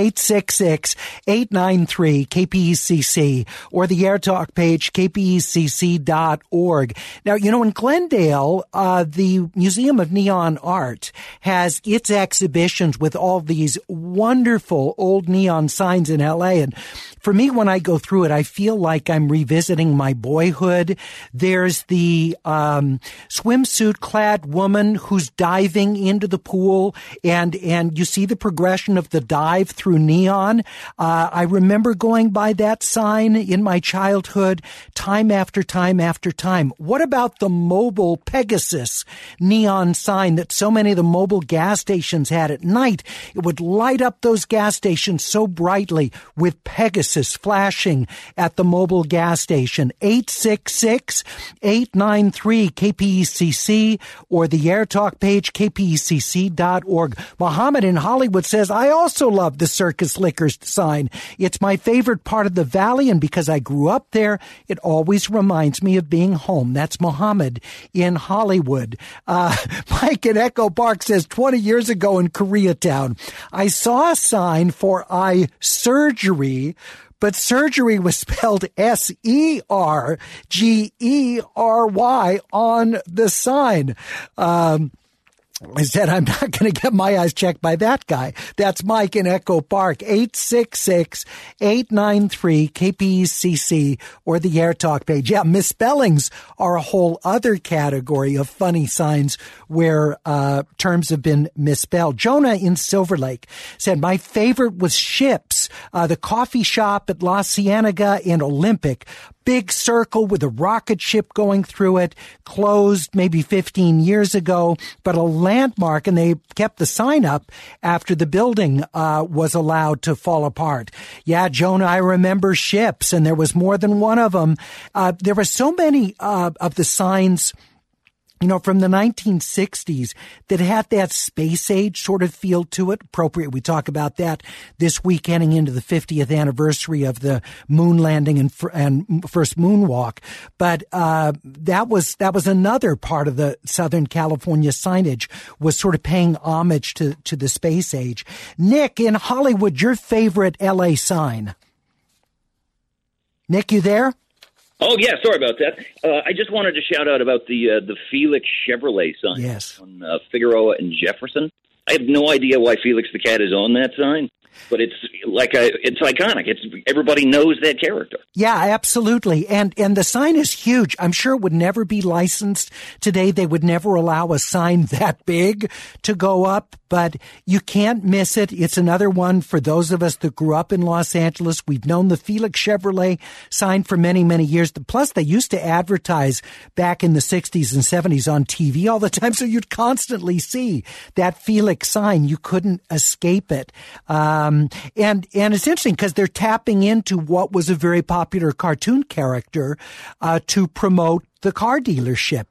866-893-KPECC or the AirTalk page, kpecc.org. Now, in Glendale, the Museum of Neon Art has its exhibitions with all these wonderful old neon signs in L.A. And for me, when I go through it, I feel like I'm revisiting my boyhood. There's the swimsuit-clad woman who's diving into the pool, and you see the progression of the dive through neon. I remember going by that sign in my childhood time after time after time. What about the mobile Pegasus neon sign that so many of the mobile gas stations had at night? It would light up those gas stations so brightly with Pegasus flashing at the mobile gas station. 866-893-KPECC or the AirTalk page, kpecc.org. Mohammed in Hollywood says, I also love the Circus Liquor sign. It's my favorite part of the valley, and because I grew up there, it always reminds me of being home. That's Mohammed in Hollywood. Mike in Echo Park says, 20 years ago in Koreatown, I saw a sign for eye surgery, but surgery was spelled Sergery on the sign. I said, I'm not going to get my eyes checked by that guy. That's Mike in Echo Park, 866-893-KPECC or the AirTalk page. Yeah, misspellings are a whole other category of funny signs where terms have been misspelled. Jonah in Silver Lake said, my favorite was Ships, the coffee shop at La Cienega and Olympic. Big circle with a rocket ship going through it, closed maybe 15 years ago, but a landmark, and they kept the sign up after the building was allowed to fall apart. Yeah, Jonah, I remember Ships, and there was more than one of them. There were so many of the signs from the 1960s that had that space age sort of feel to it. Appropriate. We talk about that this week heading into the 50th anniversary of the moon landing and first moonwalk. But that was another part of the Southern California signage, was sort of paying homage to the space age. Nick in Hollywood, your favorite LA sign. Nick, you there? Oh, yeah, sorry about that. I just wanted to shout out about the Felix Chevrolet sign. Yes. On Figueroa and Jefferson. I have no idea why Felix the Cat is on that sign, but it's iconic. Everybody knows that character. Yeah, absolutely. And the sign is huge. I'm sure it would never be licensed today. They would never allow a sign that big to go up, but you can't miss it. It's another one for those of us that grew up in Los Angeles. We've known the Felix Chevrolet sign for many, many years. Plus, they used to advertise back in the 60s and 70s on TV all the time, so you'd constantly see that Felix sign. You couldn't escape it. And it's interesting because they're tapping into what was a very popular cartoon character to promote the car dealership.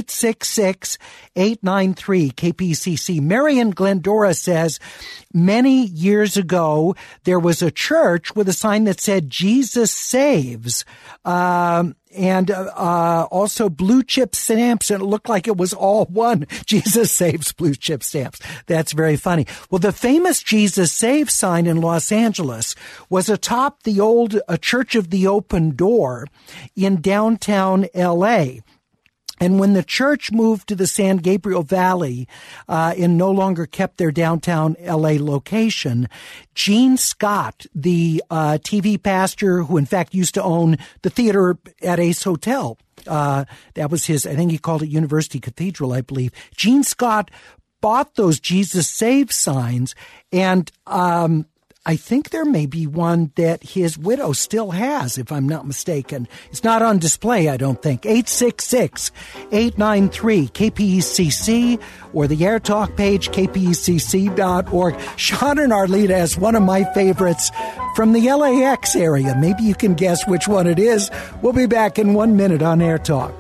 866-893-KPCC. Marion Glendora says, many years ago, there was a church with a sign that said, Jesus saves. And also blue chip stamps, and it looked like it was all one. Jesus Saves blue chip stamps. That's very funny. Well, the famous Jesus Saves sign in Los Angeles was atop the old Church of the Open Door in downtown L.A., And when the church moved to the San Gabriel Valley and no longer kept their downtown L.A. location, Gene Scott, the TV pastor who in fact used to own the theater at Ace Hotel, that was his, I think he called it University Cathedral, I believe. Gene Scott bought those Jesus Saves signs, and I think there may be one that his widow still has, if I'm not mistaken. It's not on display, I don't think. 866-893-KPECC or the Air Talk page, kpecc.org. Sean in Arleta has one of my favorites from the LAX area. Maybe you can guess which one it is. We'll be back in 1 minute on Air Talk.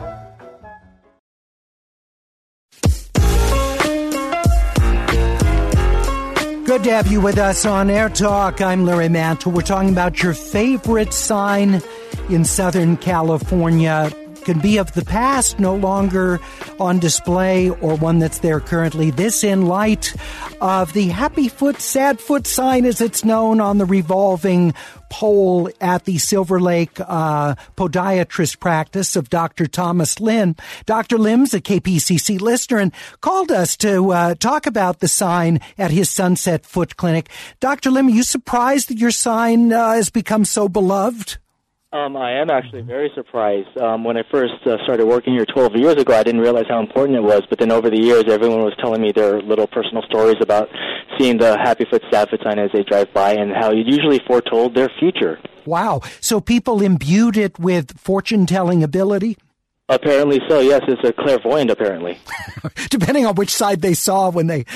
Good to have you with us on Air Talk. I'm Larry Mantle. We're talking about your favorite sign in Southern California. Can be of the past, no longer on display, or one that's there currently. This in light of the Happy Foot, Sad Foot sign, as it's known, on the revolving pole at the Silver Lake podiatrist practice of Dr. Thomas Lim. Dr. Lim's a KPCC listener and called us to talk about the sign at his Sunset Foot Clinic. Dr. Lim, are you surprised that your sign has become so beloved? I am actually very surprised. When I first started working here 12 years ago, I didn't realize how important it was. But then over the years, everyone was telling me their little personal stories about seeing the Happy Foot, Sad Foot sign as they drive by and how it usually foretold their future. Wow. So people imbued it with fortune-telling ability? Apparently so, yes. It's a clairvoyant, apparently. Depending on which side they saw when they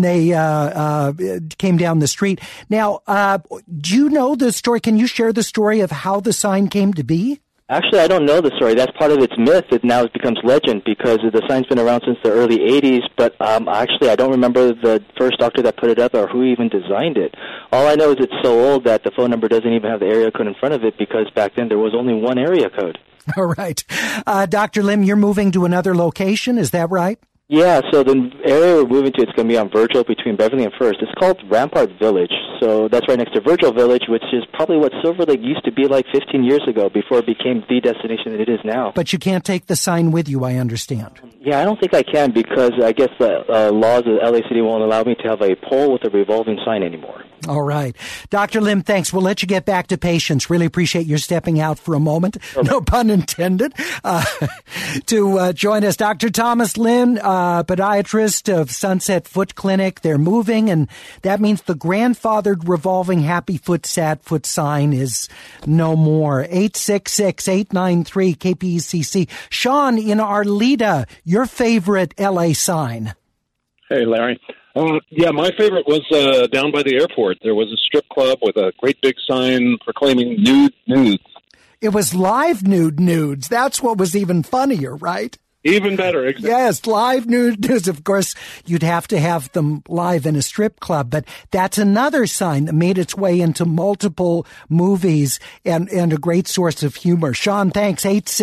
came down the street. Now, do you know the story? Can you share the story of how the sign came to be? Actually, I don't know the story. That's part of its myth. It now becomes legend because the sign's been around since the early 80s, but actually I don't remember the first doctor that put it up or who even designed it. All I know is it's so old that the phone number doesn't even have the area code in front of it because back then there was only one area code. All right. Dr. Lim, you're moving to another location, is that right? Yeah, so the area we're moving to, it's going to be on Virgil between Beverly and First. It's called Rampart Village, so that's right next to Virgil Village, which is probably what Silver Lake used to be like 15 years ago before it became the destination that it is now. But you can't take the sign with you, I understand. Yeah, I don't think I can because I guess the laws of LA City won't allow me to have a pole with a revolving sign anymore. All right. Dr. Lim, thanks. We'll let you get back to patients. Really appreciate your stepping out for a moment. Okay. No pun intended. To join us, Dr. Thomas Lim, podiatrist of Sunset Foot Clinic. They're moving, and that means the grandfathered revolving Happy Foot, Sad Foot sign is no more. 866-893-KPECC. Sean in Arleta, your favorite LA sign. Hey, Larry. Yeah, my favorite was down by the airport. There was a strip club with a great big sign proclaiming nude nudes. It was live nude nudes. That's what was even funnier, right? Even better, exactly. Yes, live nude nudes. Of course, you'd have to have them live in a strip club, but that's another sign that made its way into multiple movies and a great source of humor. Sean, thanks.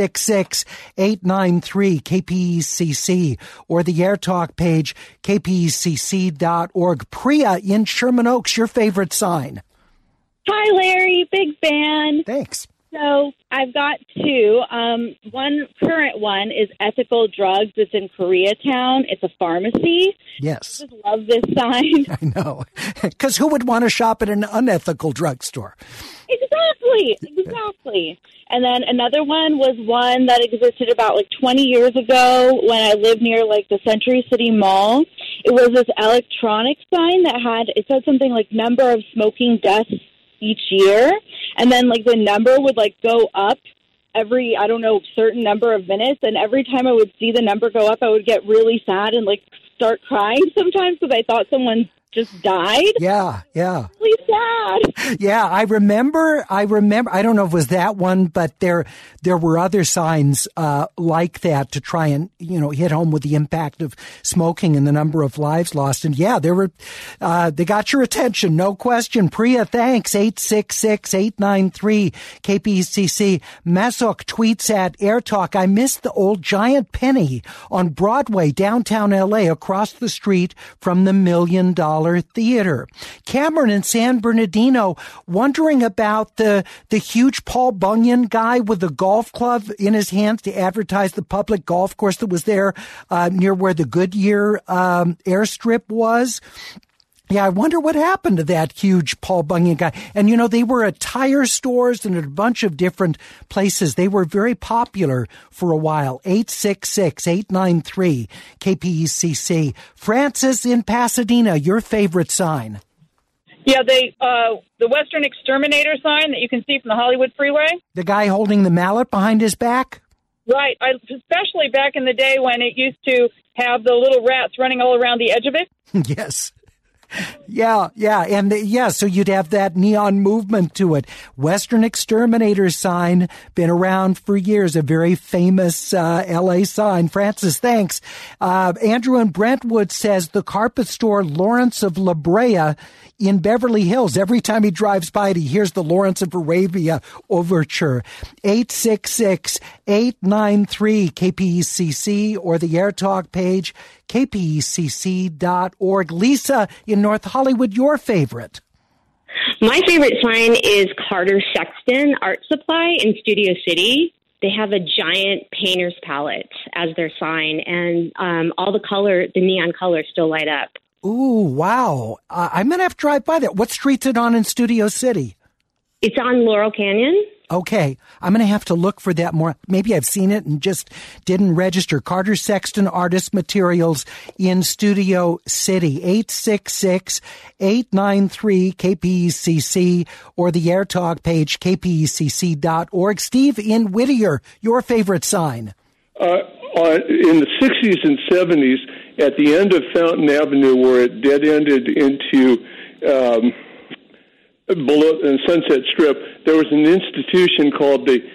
866-893-KPECC or the Air Talk page, kpecc.org. Priya in Sherman Oaks, your favorite sign. Hi, Larry. Big fan. Thanks. So I've got two. One current one is Ethical Drugs. It's in Koreatown. It's a pharmacy. Yes. I just love this sign. I know. Because who would want to shop at an unethical drugstore? Exactly. And then another one was one that existed about 20 years ago when I lived near the Century City Mall. It was this electronic sign that it said something like number of smoking deaths each year, and then the number would go up every certain number of minutes, and every time I would see the number go up I would get really sad and start crying sometimes because I thought someone just died. Yeah. Really sad. Yeah, I remember. I don't know if it was that one, but there were other signs like that to try and hit home with the impact of smoking and the number of lives lost. And yeah, they got your attention, no question. Priya, thanks. 866-893-KPECC. Masok tweets at Air Talk, I missed the old giant penny on Broadway, downtown LA, across the street from the $1 Million Keller Theater. Cameron in San Bernardino wondering about the huge Paul Bunyan guy with the golf club in his hands to advertise the public golf course that was there near where the Goodyear airstrip was. Yeah, I wonder what happened to that huge Paul Bunyan guy. And, they were at tire stores and at a bunch of different places. They were very popular for a while. 866-893-KPECC. Francis in Pasadena, your favorite sign. Yeah, the Western Exterminator sign that you can see from the Hollywood Freeway. The guy holding the mallet behind his back? Right, especially back in the day when it used to have the little rats running all around the edge of it. Yes. Yeah. And so you'd have that neon movement to it. Western Exterminator sign, been around for years, a very famous LA sign. Francis, thanks. Andrew in Brentwood says the carpet store Lawrence of La Brea in Beverly Hills. Every time he drives by it, he hears the Lawrence of Arabia overture. 866-893-KPECC or the Air Talk page, kpecc.org. Lisa in North Hollywood, your favorite? My favorite sign is Carter Sexton Art Supply in Studio City. They have a giant painter's palette as their sign, and all the neon colors still light up. Ooh, wow. I'm going to have to drive by that. What street's it on in Studio City? It's on Laurel Canyon. Okay. I'm going to have to look for that more. Maybe I've seen it and just didn't register. Carter Sexton Artist Materials in Studio City. 866-893-KPECC or the Air Talk page, kpecc.org. Steve in Whittier, your favorite sign? In the 60s and 70s, at the end of Fountain Avenue, where it dead-ended into below Sunset Strip, there was an institution called the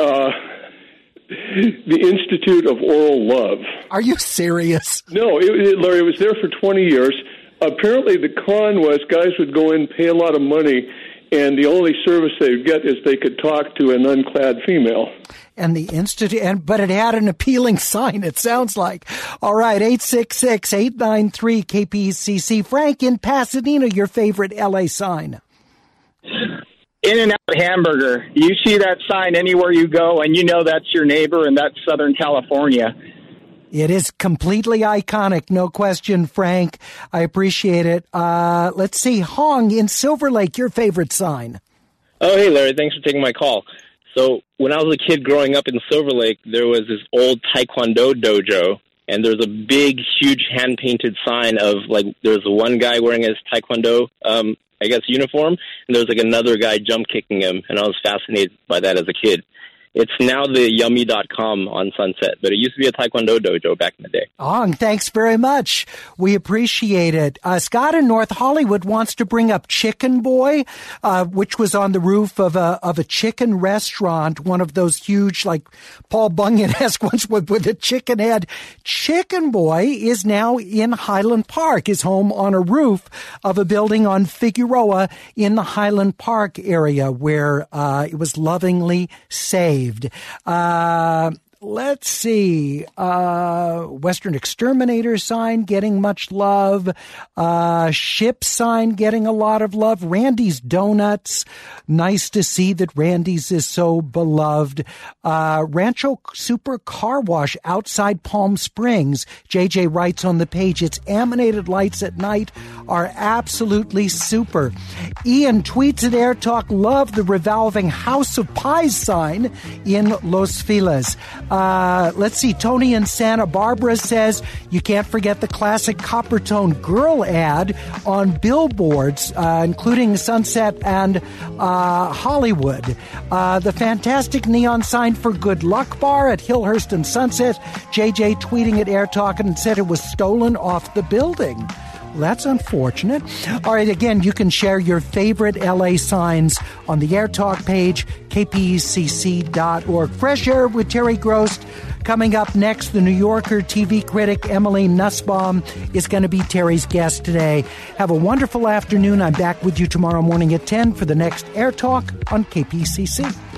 Institute of Oral Love. Are you serious? No, Larry, it was there for 20 years. Apparently, the con was guys would go in, pay a lot of money, and the only service they would get is they could talk to an unclad female. And the institute, but it had an appealing sign, it sounds like. All right, 866-893-KPECC. Frank in Pasadena, your favorite LA sign? In-N-Out Hamburger. You see that sign anywhere you go, and you know that's your neighbor, and that's Southern California. It is completely iconic, no question, Frank. I appreciate it. Let's see, Hong in Silver Lake, your favorite sign? Oh, hey, Larry, thanks for taking my call. So when I was a kid growing up in Silver Lake, there was this old Taekwondo dojo, and there's a big, huge hand-painted sign of, there's one guy wearing his Taekwondo, uniform, and there's, another guy jump-kicking him, and I was fascinated by that as a kid. It's now the yummy.com on Sunset, but it used to be a Taekwondo dojo back in the day. Ong, thanks very much. We appreciate it. Scott in North Hollywood wants to bring up Chicken Boy, which was on the roof of a chicken restaurant, one of those huge, Paul Bunyan-esque ones with a chicken head. Chicken Boy is now in Highland Park, his home on a roof of a building on Figueroa in the Highland Park area where it was lovingly saved. Let's see. Western Exterminator sign getting much love. Ship sign getting a lot of love. Randy's Donuts. Nice to see that Randy's is so beloved. Rancho Super Car Wash outside Palm Springs. JJ writes on the page, its emanated lights at night are absolutely super. Ian tweets at Air Talk, love the revolving House of Pies sign in Los Feliz. Let's see. Tony in Santa Barbara says you can't forget the classic Coppertone Girl ad on billboards, including Sunset and Hollywood. The fantastic neon sign for Good Luck Bar at Hillhurst and Sunset. JJ tweeting at Air Talk and said it was stolen off the building. That's unfortunate. All right, again, you can share your favorite LA signs on the Air Talk page, kpecc.org. Fresh Air with Terry Grost. Coming up next, the New Yorker TV critic Emily Nussbaum is going to be Terry's guest today. Have a wonderful afternoon. I'm back with you tomorrow morning at 10 for the next Air Talk on KPCC.